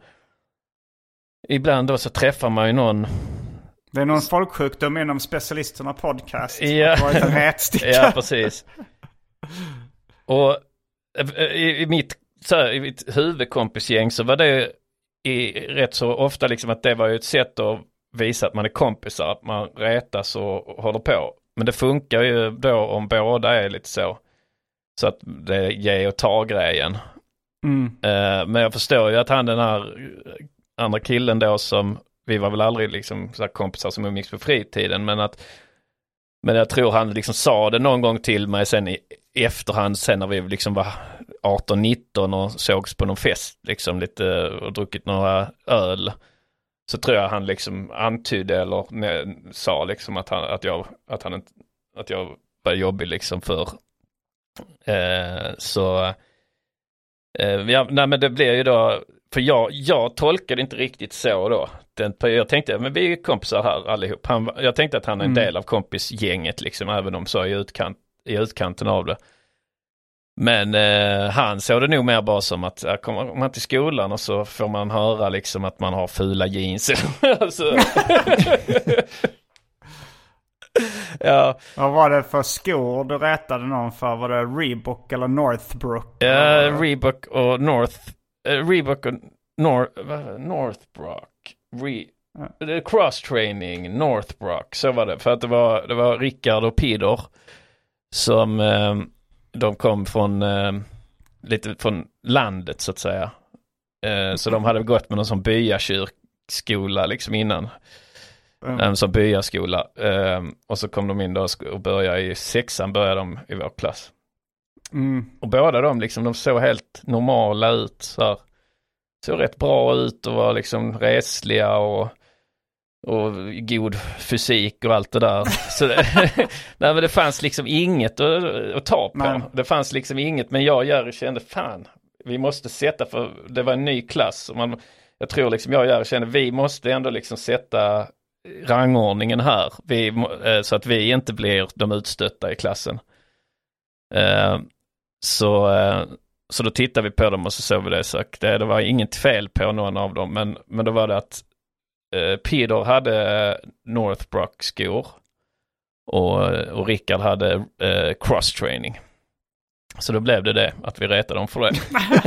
ibland då så träffar man ju någon. Det är någon folksjukdom inom specialisterna podcast. Ja. Att vara en rätsticka. Ja, precis. Och i, i mitt så här, i mitt huvudkompisgäng så var det i, rätt så ofta liksom att det var ju ett sätt att visa att man är kompisar, att man retas och håller på. Men det funkar ju då om båda är lite så. Så att det är ge och ta grejen. Mm. Uh, men jag förstår ju att han den här andra killen då som, vi var väl aldrig liksom så här kompisar som umgicks på fritiden, men att men jag tror han liksom sa det någon gång till mig sen i efterhand, sen när vi liksom var arton nitton och sågs på någon fest liksom lite och druckit några öl, så tror jag han liksom antydde eller med, sa liksom att han att jag att han inte att jag var jobbig liksom för eh, så eh, ja, nej men det blir ju då, för jag jag tolkade inte riktigt så då. Den, jag tänkte men vi är kompisar här allihop. Han, jag tänkte att han är en del av kompisgänget liksom, även om så i utkant i utkanten av det. Men eh, han såg det nog mer bara som att äh, kommer man till skolan och så får man höra liksom att man har fula jeans. Alltså. Ja. Vad var det för skor du rättade någon för? Var det Reebok eller Northbrook? Ja, uh, Reebok och North uh, Reebok och Nor- Northbrook. Re- uh. Cross training Northbrook, så var det. För att det var det var Rickard och Pidor som uh, de kom från uh, lite från landet så att säga. Uh, så de hade gått med någon sån byakyrkskola liksom innan. Mm. Um, som byaskola. Um, och så kom de in då och började i sexan, började de i vår klass. Mm. Och båda de liksom, de såg helt normala ut så här. Såg rätt bra ut och var liksom resliga och och god fysik och allt det där. Så det, nej, men det fanns liksom inget att, att ta på. Men. Det fanns liksom inget, men jag och Jerry kände fan, vi måste sätta, för det var en ny klass och man, jag tror liksom jag och Jerry kände vi måste ändå liksom sätta rangordningen här, vi, så att vi inte blir de utstötta i klassen. Uh, så uh, så då tittade vi på dem och så såg vi det, så det, det var inget fel på någon av dem, men, men då var det att uh, Pidor hade Northbrook skor Och, och Rickard hade eh, cross-training. Så då blev det det, att vi retade dem för det.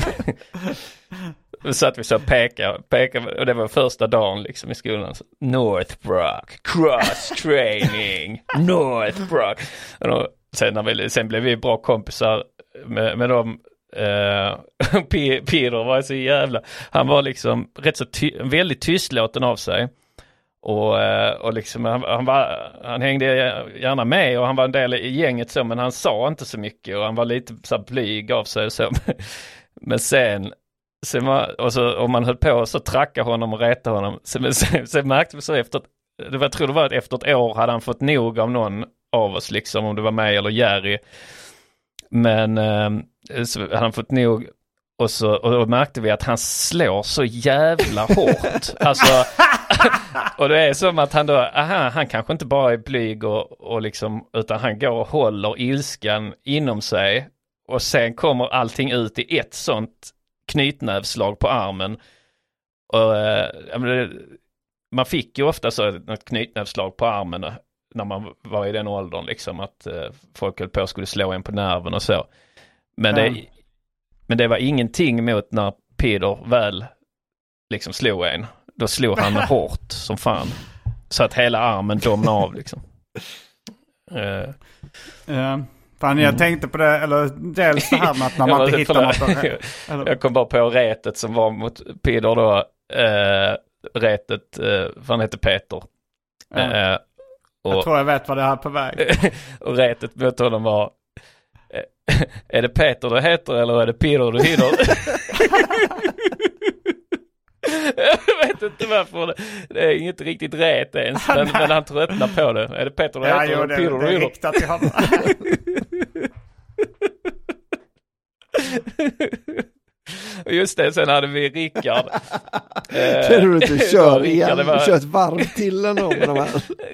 Då satt vi så och pekade, pekade, och det var första dagen liksom i skolan. Så, Northbrook, cross-training, Northbrook. Och då, sen, när vi, sen blev vi bra kompisar med, med dem. Uh, Peter var så jävla, han var liksom rätt så ty, väldigt tystlåten av sig. Och, och liksom han, han, var, han hängde gärna med och han var en del i gänget så, men han sa inte så mycket och han var lite så blyg av sig och så. Men sen, sen var, och så, om man höll på så tracka honom och reta honom, sen, sen, sen märkte vi så efter, det var, jag tror det var att efter ett år hade han fått nog av någon av oss liksom, om det var mig eller Jerry. Men eh, så hade han fått nog. Och, så, och då märkte vi att han slår så jävla hårt. Alltså, och det är som att han då, aha, han kanske inte bara är blyg och, och liksom, utan han går och håller ilskan inom sig. Och sen kommer allting ut i ett sånt knytnävslag på armen. Och äh, det, man fick ju ofta så ett knytnävslag på armen när man var i den åldern liksom, att äh, folk höll på skulle slå en på nerven och så. Men det Mm. Men det var ingenting mot när Peter väl liksom slog en. Då slog han hårt som fan. Så att hela armen domnade av liksom. Uh. Ja, fan, jag mm. tänkte på det, eller dels det här med att när man inte hittar något. Eller... Jag kom bara på retet som var mot Peter då. Uh, retet, uh, vad han heter Peter. Ja. Uh, och... Jag tror jag vet vad det här är på väg. Och retet mot honom var: är det Peter du heter eller är det Peter du hinner? Jag vet inte varför. Det, det är inget riktigt rätt ens. Men, men han tröttnar på det. Är det Peter du ja, heter jo, eller det, Peter det du är riktat till honom. Och just det, sen hade vi Rickard. Kan du inte köra igen? Du var... kör ett varv till en om de här.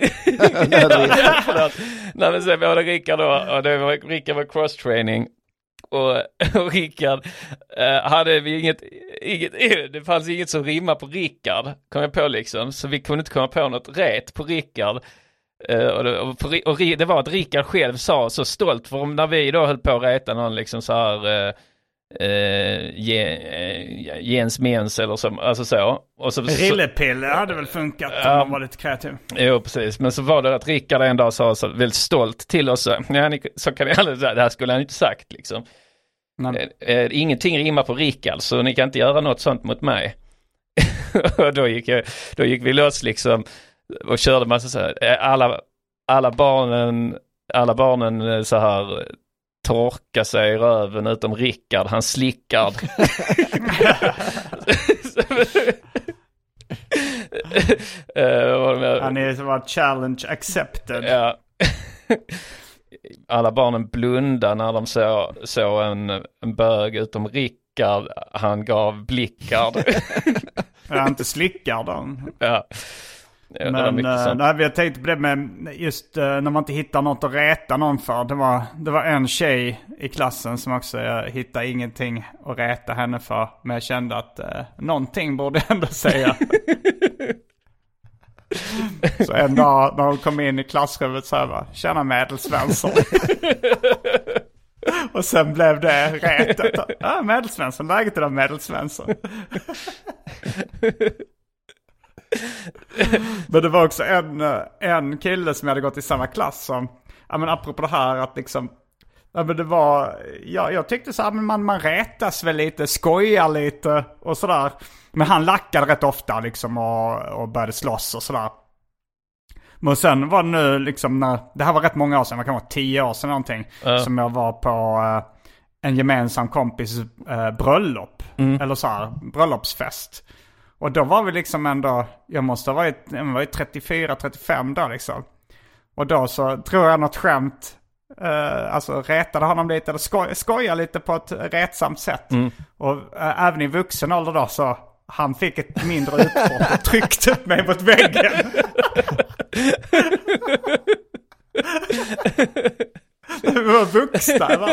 Nej, men sen var det Rickard då, och det var, Rickard var cross-training. Och, och Rickard eh, hade vi inget, inget, det fanns inget som rimmar på Rickard, kom jag på liksom. Så vi kunde inte komma på något rätt på Rickard. Uh, och, det, och, och det var att Rickard själv sa så stolt, för när vi då höll på att räta någon liksom så här uh, uh, Jens Mens eller så, alltså så. Och så Rillepille hade väl funkat om uh, man var lite kreativ. Jo, precis. Men så var det att Rickard en dag sa så väldigt stolt till oss. Ja, ni, så kan ni aldrig säga, det här skulle han inte sagt liksom. Uh, uh, ingenting rimmar på Rickard, så ni kan inte göra något sånt mot mig. Och då gick, jag, då gick vi loss liksom. Och körde massa så här, alla, alla barnen alla barnen så här torkar sig i röven utom Rickard, han slickar. Han är så var challenge accepted. Ja. Alla barnen blundade när de såg så en, en bög utom Rickard, han gav blickar. Ja, inte slickar då. Ja. Ja, men uh, nej, vi har tänkt på det med just uh, när man inte hittar något att räta någon för. Det var, det var en tjej i klassen som också uh, hittade ingenting att räta henne för. Men jag kände att uh, någonting borde jag ändå säga. Så en dag när hon kom in i klassrummet så här va, tjena Medelsvensson. Och sen blev det rätet. Ja, Medelsvensson, läget är då Medelsvensson. Men det var också en, en kille som jag hade gått i samma klass som, ja men apropå det här att liksom, ja men det var, ja, jag tyckte så här, men man, man rätas väl lite, skojar lite och sådär. Men han lackade rätt ofta liksom och, och började slåss och sådär. Men sen var det nu liksom, när, det här var rätt många år sedan, det kan vara tio år sedan någonting, uh. som jag var på uh, en gemensam kompis uh, bröllop, mm. eller så här, bröllopsfest. Och då var vi liksom ändå, jag måste ha varit, jag var trettiofyra trettiofem då liksom. Och då så tror jag något skämt, eh, alltså rätade honom lite, eller skoj, skoja lite på ett rätsamt sätt. Mm. Och eh, även i vuxen ålder då så, han fick ett mindre utbrott och tryckte upp mig mot väggen. Det var vuxna, va?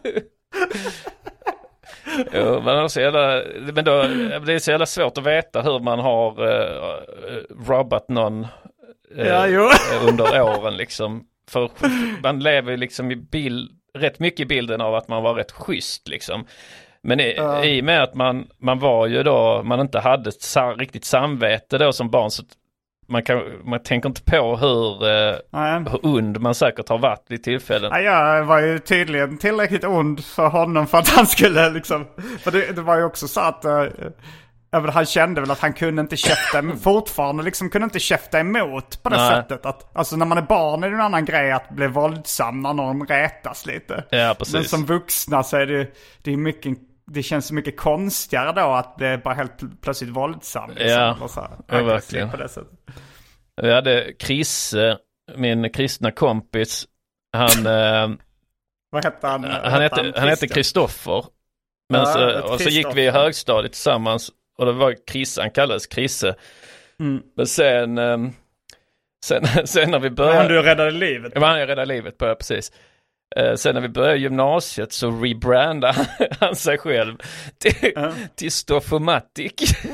Jo, men, alltså, jävla, men då, det är så jävla svårt att veta hur man har uh, rubbat någon uh, ja, under åren liksom. För man lever liksom i bild, rätt mycket i bilden av att man var rätt schysst liksom. Men i, uh. i och med att man, man var ju då, man inte hade ett sa, riktigt samvete då som barn, så man, kan, man tänker inte på hur, eh, hur ond man säkert har varit vid tillfällen. Ja, jag var ju tydligen tillräckligt ond för honom för att han skulle liksom, för det, det var ju också så att eh, han kände väl att han kunde inte käfta, fortfarande liksom kunde inte käfta emot på det Nej. sättet. Att, alltså när man är barn är det en annan grej att bli våldsam när någon rätas lite. Ja, precis. Men som vuxna så är det, det är mycket, det känns så mycket konstigare då att bli bara helt plötsligt våldsam. Liksom, ja, och så här, ja verkligen. På det sättet. Vi hade Chrisse, min kristna kompis. Han, eh, Vad hette han? Han hette, han hette Kristoffer. Men ja, så, och så gick vi i högstadiet tillsammans. Och det var Chrisse, han kallades Chrisse. Mm. Men sen, um, sen, sen när vi började... Han du räddade livet? Ja, han räddade livet på, precis. Uh, sen när vi började gymnasiet så rebrandade han sig själv till, uh. till Stoffomatic.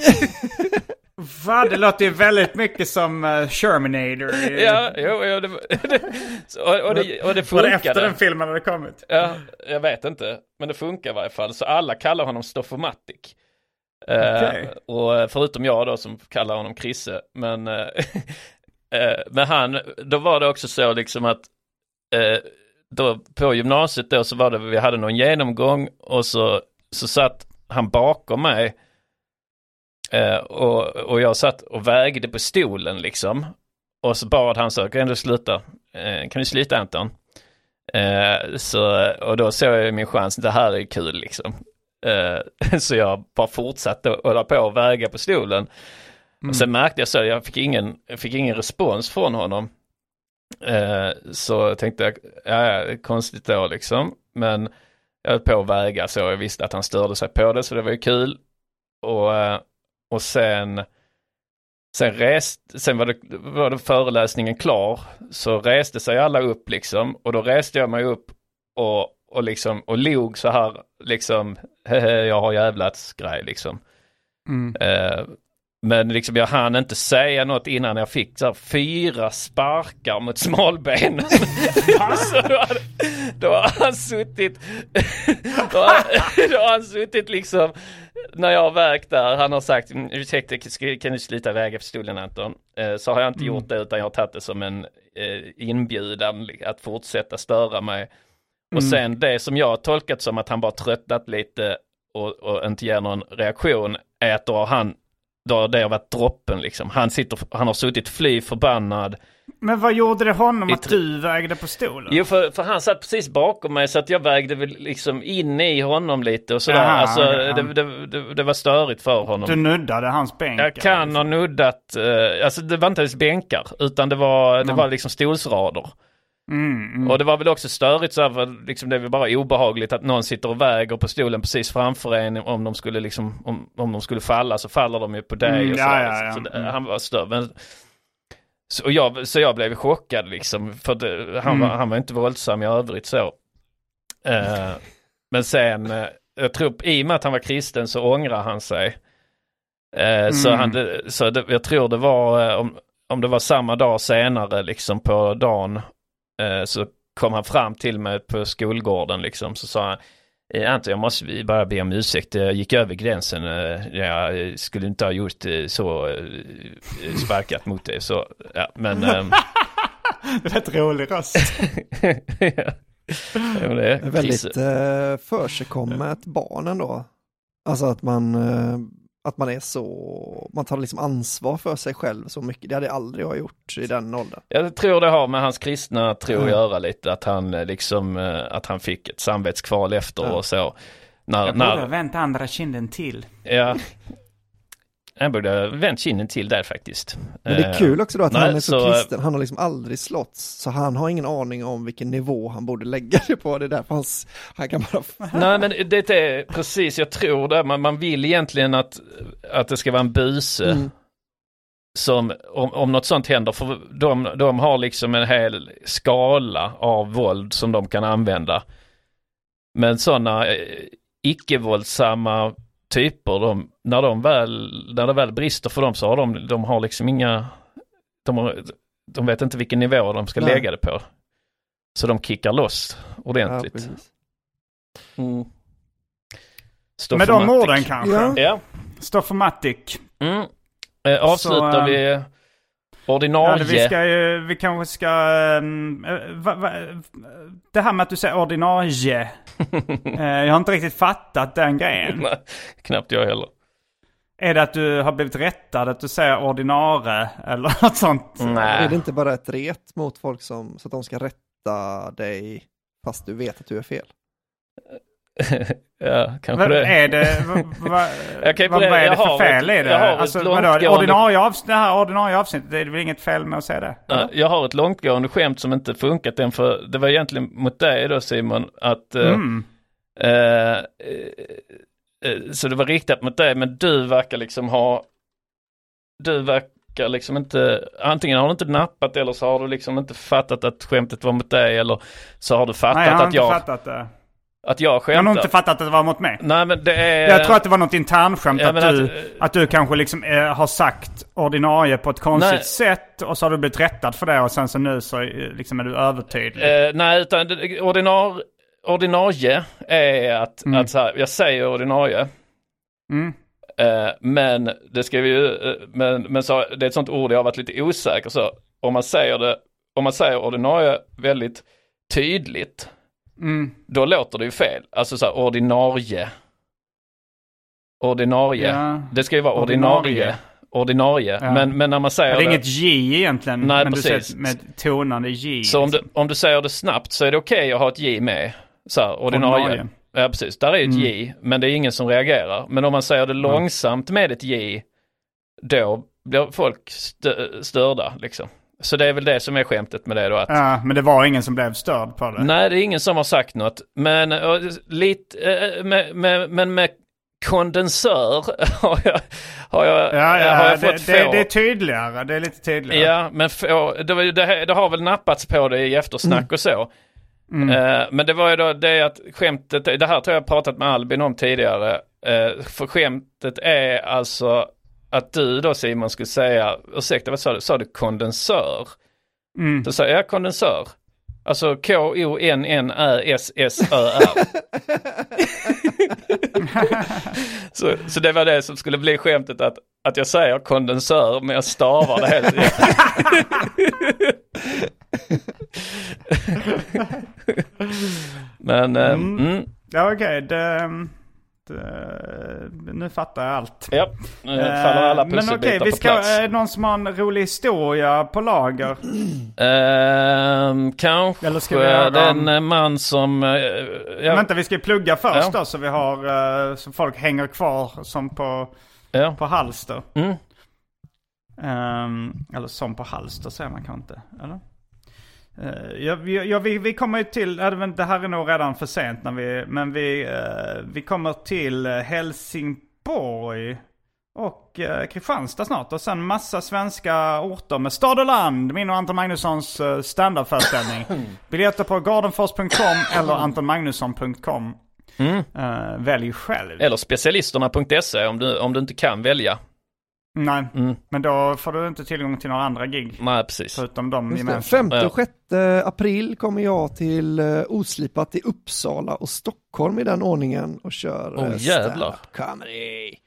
Va, det låter ju väldigt mycket som uh, Shermanator. Ja, jo, jo det, det, och, och, det, och det funkade. Var det efter den filmen hade kommit? Ja, jag vet inte. Men det funkar i varje fall. Så alla kallar honom Stoffomatic. Okay. Uh, och förutom jag då som kallar honom Chrisse. Men, uh, uh, men han, då var det också så liksom att uh, då på gymnasiet då så var det, vi hade någon genomgång och så, så satt han bakom mig uh, och, och jag satt och vägde på stolen liksom. Och så bad han så, kan du sluta? Uh, kan du sluta Anton? Uh, så, och då såg jag min chans, det här är kul liksom. Uh, så jag bara fortsatte att hålla på och väga på stolen. Mm. Och sen märkte jag så att jag fick ingen, jag fick ingen respons från honom. Uh, så tänkte jag, ja, konstigt då liksom. Men jag höll på att väga så jag visste att han störde sig på det, så det var ju kul. Och, uh, och sen sen, rest, sen var, det, var det föreläsningen klar, så reste sig alla upp liksom. Och då reste jag mig upp och och liksom och log så här liksom, jag har jävlats grej liksom. Mm. Uh, men liksom jag hann inte säga något innan jag fick så här fyra sparkar mot smalbenen. Så då, hade, då har han suttit då har, då har han suttit liksom när jag har vägt där, han har sagt, ursäkta, kan du sluta väga för stolen Anton? Uh, så har jag inte mm. gjort det, utan jag har tagit det som en uh, inbjudan att fortsätta störa mig. Och mm. sen det som jag har tolkat som att han bara tröttnat lite och, och inte ger någon reaktion, är att då har han, då har det har varit droppen liksom. Han sitter, han har suttit fly förbannad. Men vad gjorde det honom att du vägde på stolen? Jo, för, för han satt precis bakom mig, så att jag vägde väl liksom in i honom lite och sådär. Jaha, alltså okay. det, det, det, det var störigt för honom. Du nuddade hans bänkar? Jag kan liksom ha nuddat, eh, alltså det var inte ens bänkar, utan det var, det var liksom stolsrader. Mm, mm. Och det var väl också störigt så här, liksom det var bara obehagligt att någon sitter och väger på stolen precis framför en. Om de skulle liksom om, om de skulle falla så faller de ju på dig mm, och ja, så, ja, ja. så det, han var större. Men, så, jag, så jag blev chockad liksom, för det, han, mm. var, han var inte våldsam i övrigt så. Uh, men sen uh, jag tror i och med att han var kristen så ångrar han sig. Uh, mm. Så, han, det, så det, jag tror det var uh, om, om det var samma dag senare liksom på dagen, så kom han fram till mig på skolgården liksom, så sa han, Anton, jag måste bara be om ursäkt, jag gick över gränsen, jag skulle inte ha gjort så, sparkat mot dig så, ja, men det är ett rolig röst. Ja. Ja, det är väldigt eh, försigkommet barnen då, alltså att man eh, att man är så, man tar liksom ansvar för sig själv så mycket. Det hade jag aldrig ha gjort i den åldern. Jag tror det har med hans kristna tro att göra lite, att han liksom, att han fick ett samvetskval efter ja. och så. När, jag borde när... vänt andra kinden till. Ja. Jag borde vänt kinden till där faktiskt. Men det är kul också då att Nej, han är så, så kristen. Han har liksom aldrig slått, så han har ingen aning om vilken nivå han borde lägga det på. Det är därför hans, han kan bara... Nej, men det är precis, jag tror det. Man, man vill egentligen att, att det ska vara en buse mm. som, om, om något sånt händer. För de, de har liksom en hel skala av våld som de kan använda. Men sådana eh, icke-våldsamma typer, de, när de väl när det väl brister för dem, så har de de har liksom inga de, har, de vet inte vilken nivå de ska Nej. lägga det på. Så de kickar loss ordentligt. Ja, mm. Med de orden kanske. Ja. Ja. Stoffomatic. Mm. Eh, avslutar Så, vi ordinarie. Ja, vi, ska ju, vi kanske ska... Um, va, va, det här med att du säger ordinarie. uh, jag har inte riktigt fattat den grejen. Nej, knappt jag heller. Är det att du har blivit rättad att du säger ordinare eller något sånt? Nej. Är det inte bara ett ret mot folk som, så att de ska rätta dig fast du vet att du är fel? Ja, kanske Va, det. är det, va, va, okay, vad, det, vad är det för har fel ett, i det? Alltså, vadå, ordinarie avs- det här ordinarie avsnittet, det är väl inget fel med att säga det? Ja, jag har ett långtgående skämt som inte funkat än, för det var egentligen mot dig då, Simon, att mm. eh, eh, eh, så det var riktat mot dig, men du verkar liksom ha du verkar liksom inte, antingen har du inte nappat eller så har du liksom inte fattat att skämtet var mot dig, eller så har du fattat Nej, jag har att inte jag fattat det. Att jag skämtar. Jag har nog inte fattat att det var mot mig. Nej, men det är... Jag tror att det var något internskämt, Ja, att, du, att, att du kanske liksom eh, har sagt ordinarie på ett konstigt nej. sätt och så har du blivit rättad för det och sen så nu så eh, liksom är du övertydlig. Eh, nej, utan ordinar, ordinarie är att, Mm. att så här, jag säger ordinarie. Mm. Eh, men det ska vi ju, eh, men, men så, det är ett sånt ord jag har varit lite osäker så. Om man säger det, om man säger ordinarie väldigt tydligt, Mm. då låter det ju fel. Alltså så här, ordinarie. Ordinarie. Ja. Det ska ju vara ordinarie. Ordinarie. Ordinarie. Ja. Men, men när man säger Ja, det är det... inget J egentligen, Nej, men precis. du säger med tonande J. Så om du, liksom. om du säger det snabbt så är det okej att ha ett J med. Så här, ordinarie. Ordinarie. Ja, precis. Där är ett Mm. J, men det är ingen som reagerar. Men om man säger det långsamt med ett J, då blir folk stö- störda liksom. Så det är väl det som är skämtet med det då. Att, Ja, men det var ingen som blev störd på det. nej, det är ingen som har sagt något. Men uh, lite, uh, med, med, men med kondensör har jag, har jag, Ja, ja, har jag det, fått det, få. det är tydligare. Det är lite tydligare. Ja, men få, det, det, det har väl nappats på det i eftersnack Mm. och så. Mm. Uh, men det var ju då det att skämtet, det här tror jag pratat med Albin om tidigare. Uh, för skämtet är alltså att du då, Simon, skulle säga, ursäkta, vad sa du? Sa du kondensör? Mm. Då säger jag kondensör. Alltså K O N N Ä S S Ö R. så, så det var det som skulle bli skämtet, att, att jag säger kondensör men jag stavar det helt. men eh, Mm. mm, Ja, okej. Okay. Det, det, nu fattar jag allt. ja, nu faller alla Eh, Men okej, pusselbitar vi på ska, plats. är det någon som har en rolig historia på lager? Ehm, kanske Eller ska vi göra- den eh, man som... eh, ja, Vänta, vi ska plugga först Ja. då, så vi har eh, så folk hänger kvar som på, ja. på halster. Mm. Ehm, eller som på halster säger man kanske inte, eller? Uh, ja, vi, ja, vi, vi kommer ju till, äh, det här är nog redan för sent när vi, men vi, uh, vi kommer till Helsingborg och uh, Kristianstad snart. Och sen massa svenska orter med stad och land. Min och Anton Magnussons uh, standardföreställning. Biljetter på gardenfors punkt com eller anton magnusson punkt com. Mm. Uh, välj själv. Eller specialisterna punkt se om du, om du inte kan välja. Nej, Mm. men då får du inte tillgång till några andra gig. Nej, precis. Förutom de Just det. gemensamma. femte och sjätte april kommer jag till uh, Oslipat i Uppsala och Stockholm i den ordningen och kör Åh, uh, jävlar. stand-up comedy.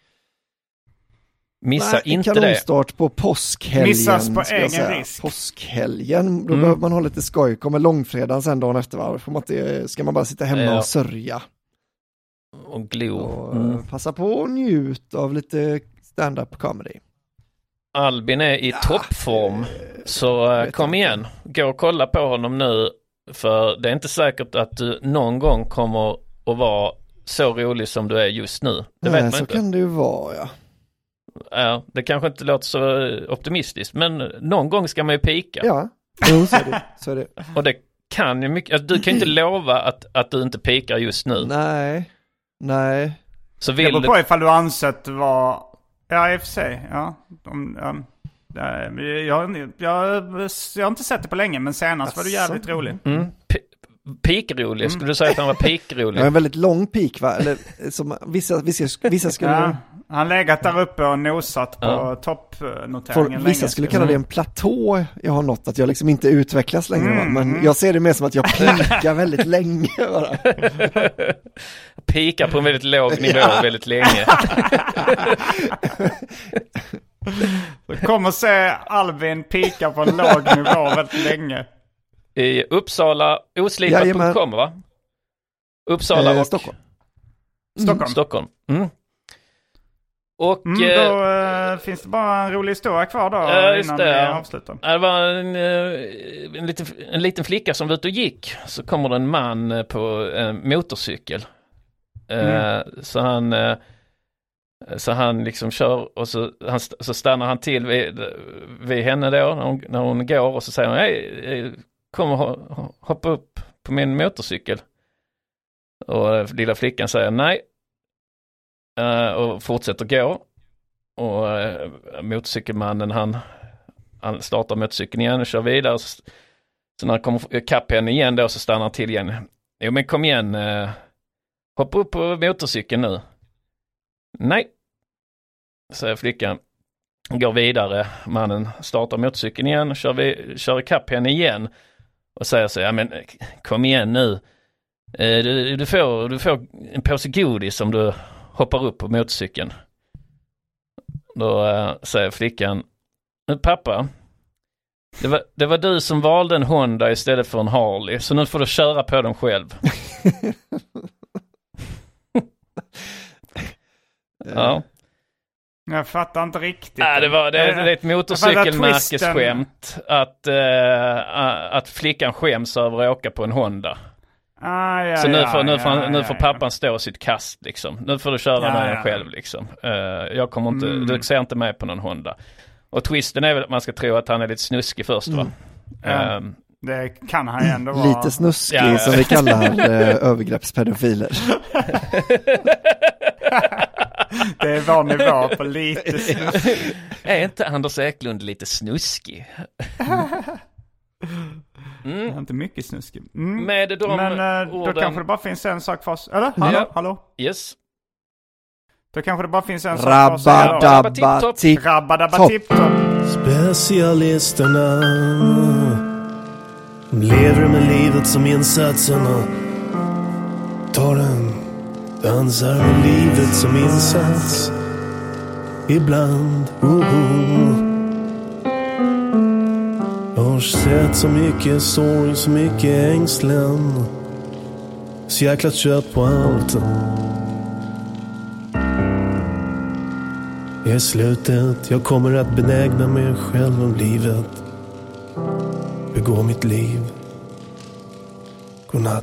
Missa Nej, inte det. kanonstart på påskhelgen. Missas på ska jag egen säga. risk. Påskhelgen, då Mm. behöver man ha lite skoj. Kommer långfredagen sen dagen efter, va? Får man inte, ska man bara sitta hemma Ja. och sörja. Och glo. Och, Mm. uh, passa på och njut av lite stand-up comedy. Albin är i toppform. Så jag uh, vet kom inte. igen. Gå och kolla på honom nu. För det är inte säkert att du någon gång kommer att vara så rolig som du är just nu. Det Nej, vet man så inte. kan det ju vara, ja. Ja, det kanske inte låter så eh, optimistiskt. Men någon gång ska man ju pika. Ja, jo, så är det. Så är det. Och det kan ju mycket. Alltså, du kan ju inte lova att, att du inte pikar just nu. Nej, nej. Så Det vill beror du... på ifall du ansett var... Ja, i och för sig. Ja. De, um, jag, jag, jag, jag har inte sett det på länge, men senast var du jävligt Asså. rolig. Mm. P- pikrolig. Mm. Skulle du säga att han var pikrolig? Jag har en väldigt lång pik, va? Eller som vissa, vissa, vissa skulle... Ja. Han legat där uppe och nosat på Ja. toppnoteringen. Vissa skulle kalla det en platå jag har nått, att jag liksom inte utvecklas längre. Mm. Va? Men jag ser det mer som att jag pikar väldigt länge bara. Pikar på en väldigt låg nivå väldigt länge. Du kommer se Albin pika på en låg nivå väldigt länge. I Uppsala, oslipat punkt com va? Uppsala Eh, och Stockholm. Stockholm. Stockholm. Mm. Och Mm, eh, då eh, finns det bara en rolig historia kvar då Ja, just innan det. vi avslutar. det var en, eh, en, liten, en liten flicka som var ute och gick. Så kommer det en man eh, på en motorcykel. Eh, Mm. Så han eh, så han liksom kör och så, han, så stannar han till vid, vid henne då när hon, när hon går och så säger hon hej, kom och ho- hoppa upp på min motorcykel. Och eh, lilla flickan säger nej. Uh, och fortsätter gå. Och uh, motorcykelmannen han, han startar motorcykeln igen och kör vidare. Så, så när han kommer ikapp henne igen då så stannar han till igen. Jo men kom igen. Uh, hoppa upp på motorcykeln nu. Nej. Säger flickan. Går vidare. Mannen startar motorcykeln igen och kör, vi, kör ikapp henne igen. Och säger så ja men kom igen nu. Uh, du, du, får, du får en påse godis om du hoppar upp på motorcykeln. Då äh, säger flickan, pappa, det var, det var du som valde en Honda istället för en Harley, så nu får du köra på den själv. Ja. Jag fattar inte riktigt. Ja, det, var, det, det är ett motorcykelmärkesskämt att, äh, att flickan skäms över att åka på en Honda. Ah, ja, så nu får, ja, nu får, ja, nu ja, får ja. pappan stå sitt kast liksom. Nu får du köra Ja, med den ja. själv liksom. Uh, jag kommer inte, Mm. du ser inte med på någon Honda. Och twisten är väl att man ska tro att han är lite snuskig först va? Ja. Um, Det kan han ju ändå vara. Lite snuskig Ja. som vi kallar eh, övergreppspedofiler. Det är vår nivå på lite snuskig. är inte Anders Eklund lite snuskig? Mm. Mm. Inte mycket snuskig. Mm. Med de Men eh, då orden... kanske det bara finns en sak för oss. Eller? Hallå? Ja. Hallå? Yes. Då kanske det bara finns en sak för oss. att säga då. Rabba-dabba tipp. Rabba-dabba Topp. tipp-topp. Specialisterna, de lever med livet som insatserna. Tar den, dansar med livet som insats. Ibland, oh, oh. Jag har sett så mycket sorg, så mycket ängslan. Så jäkla kött på allt. I slutet, jag kommer att benägna mig själv om livet. Begå mitt liv. Godnatt.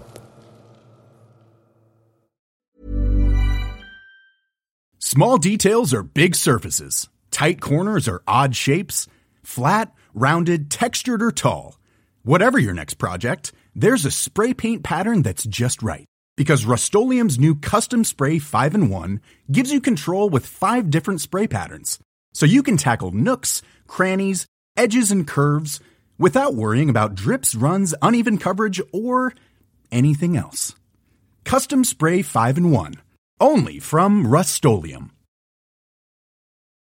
Small details are big surfaces. Tight corners are odd shapes. Flat, rounded, textured, or tall. Whatever your next project, there's a spray paint pattern that's just right. Because Rust-Oleum's new Custom Spray five in one gives you control with five different spray patterns. So you can tackle nooks, crannies, edges, and curves without worrying about drips, runs, uneven coverage, or anything else. Custom Spray five in one. Only from Rust-Oleum.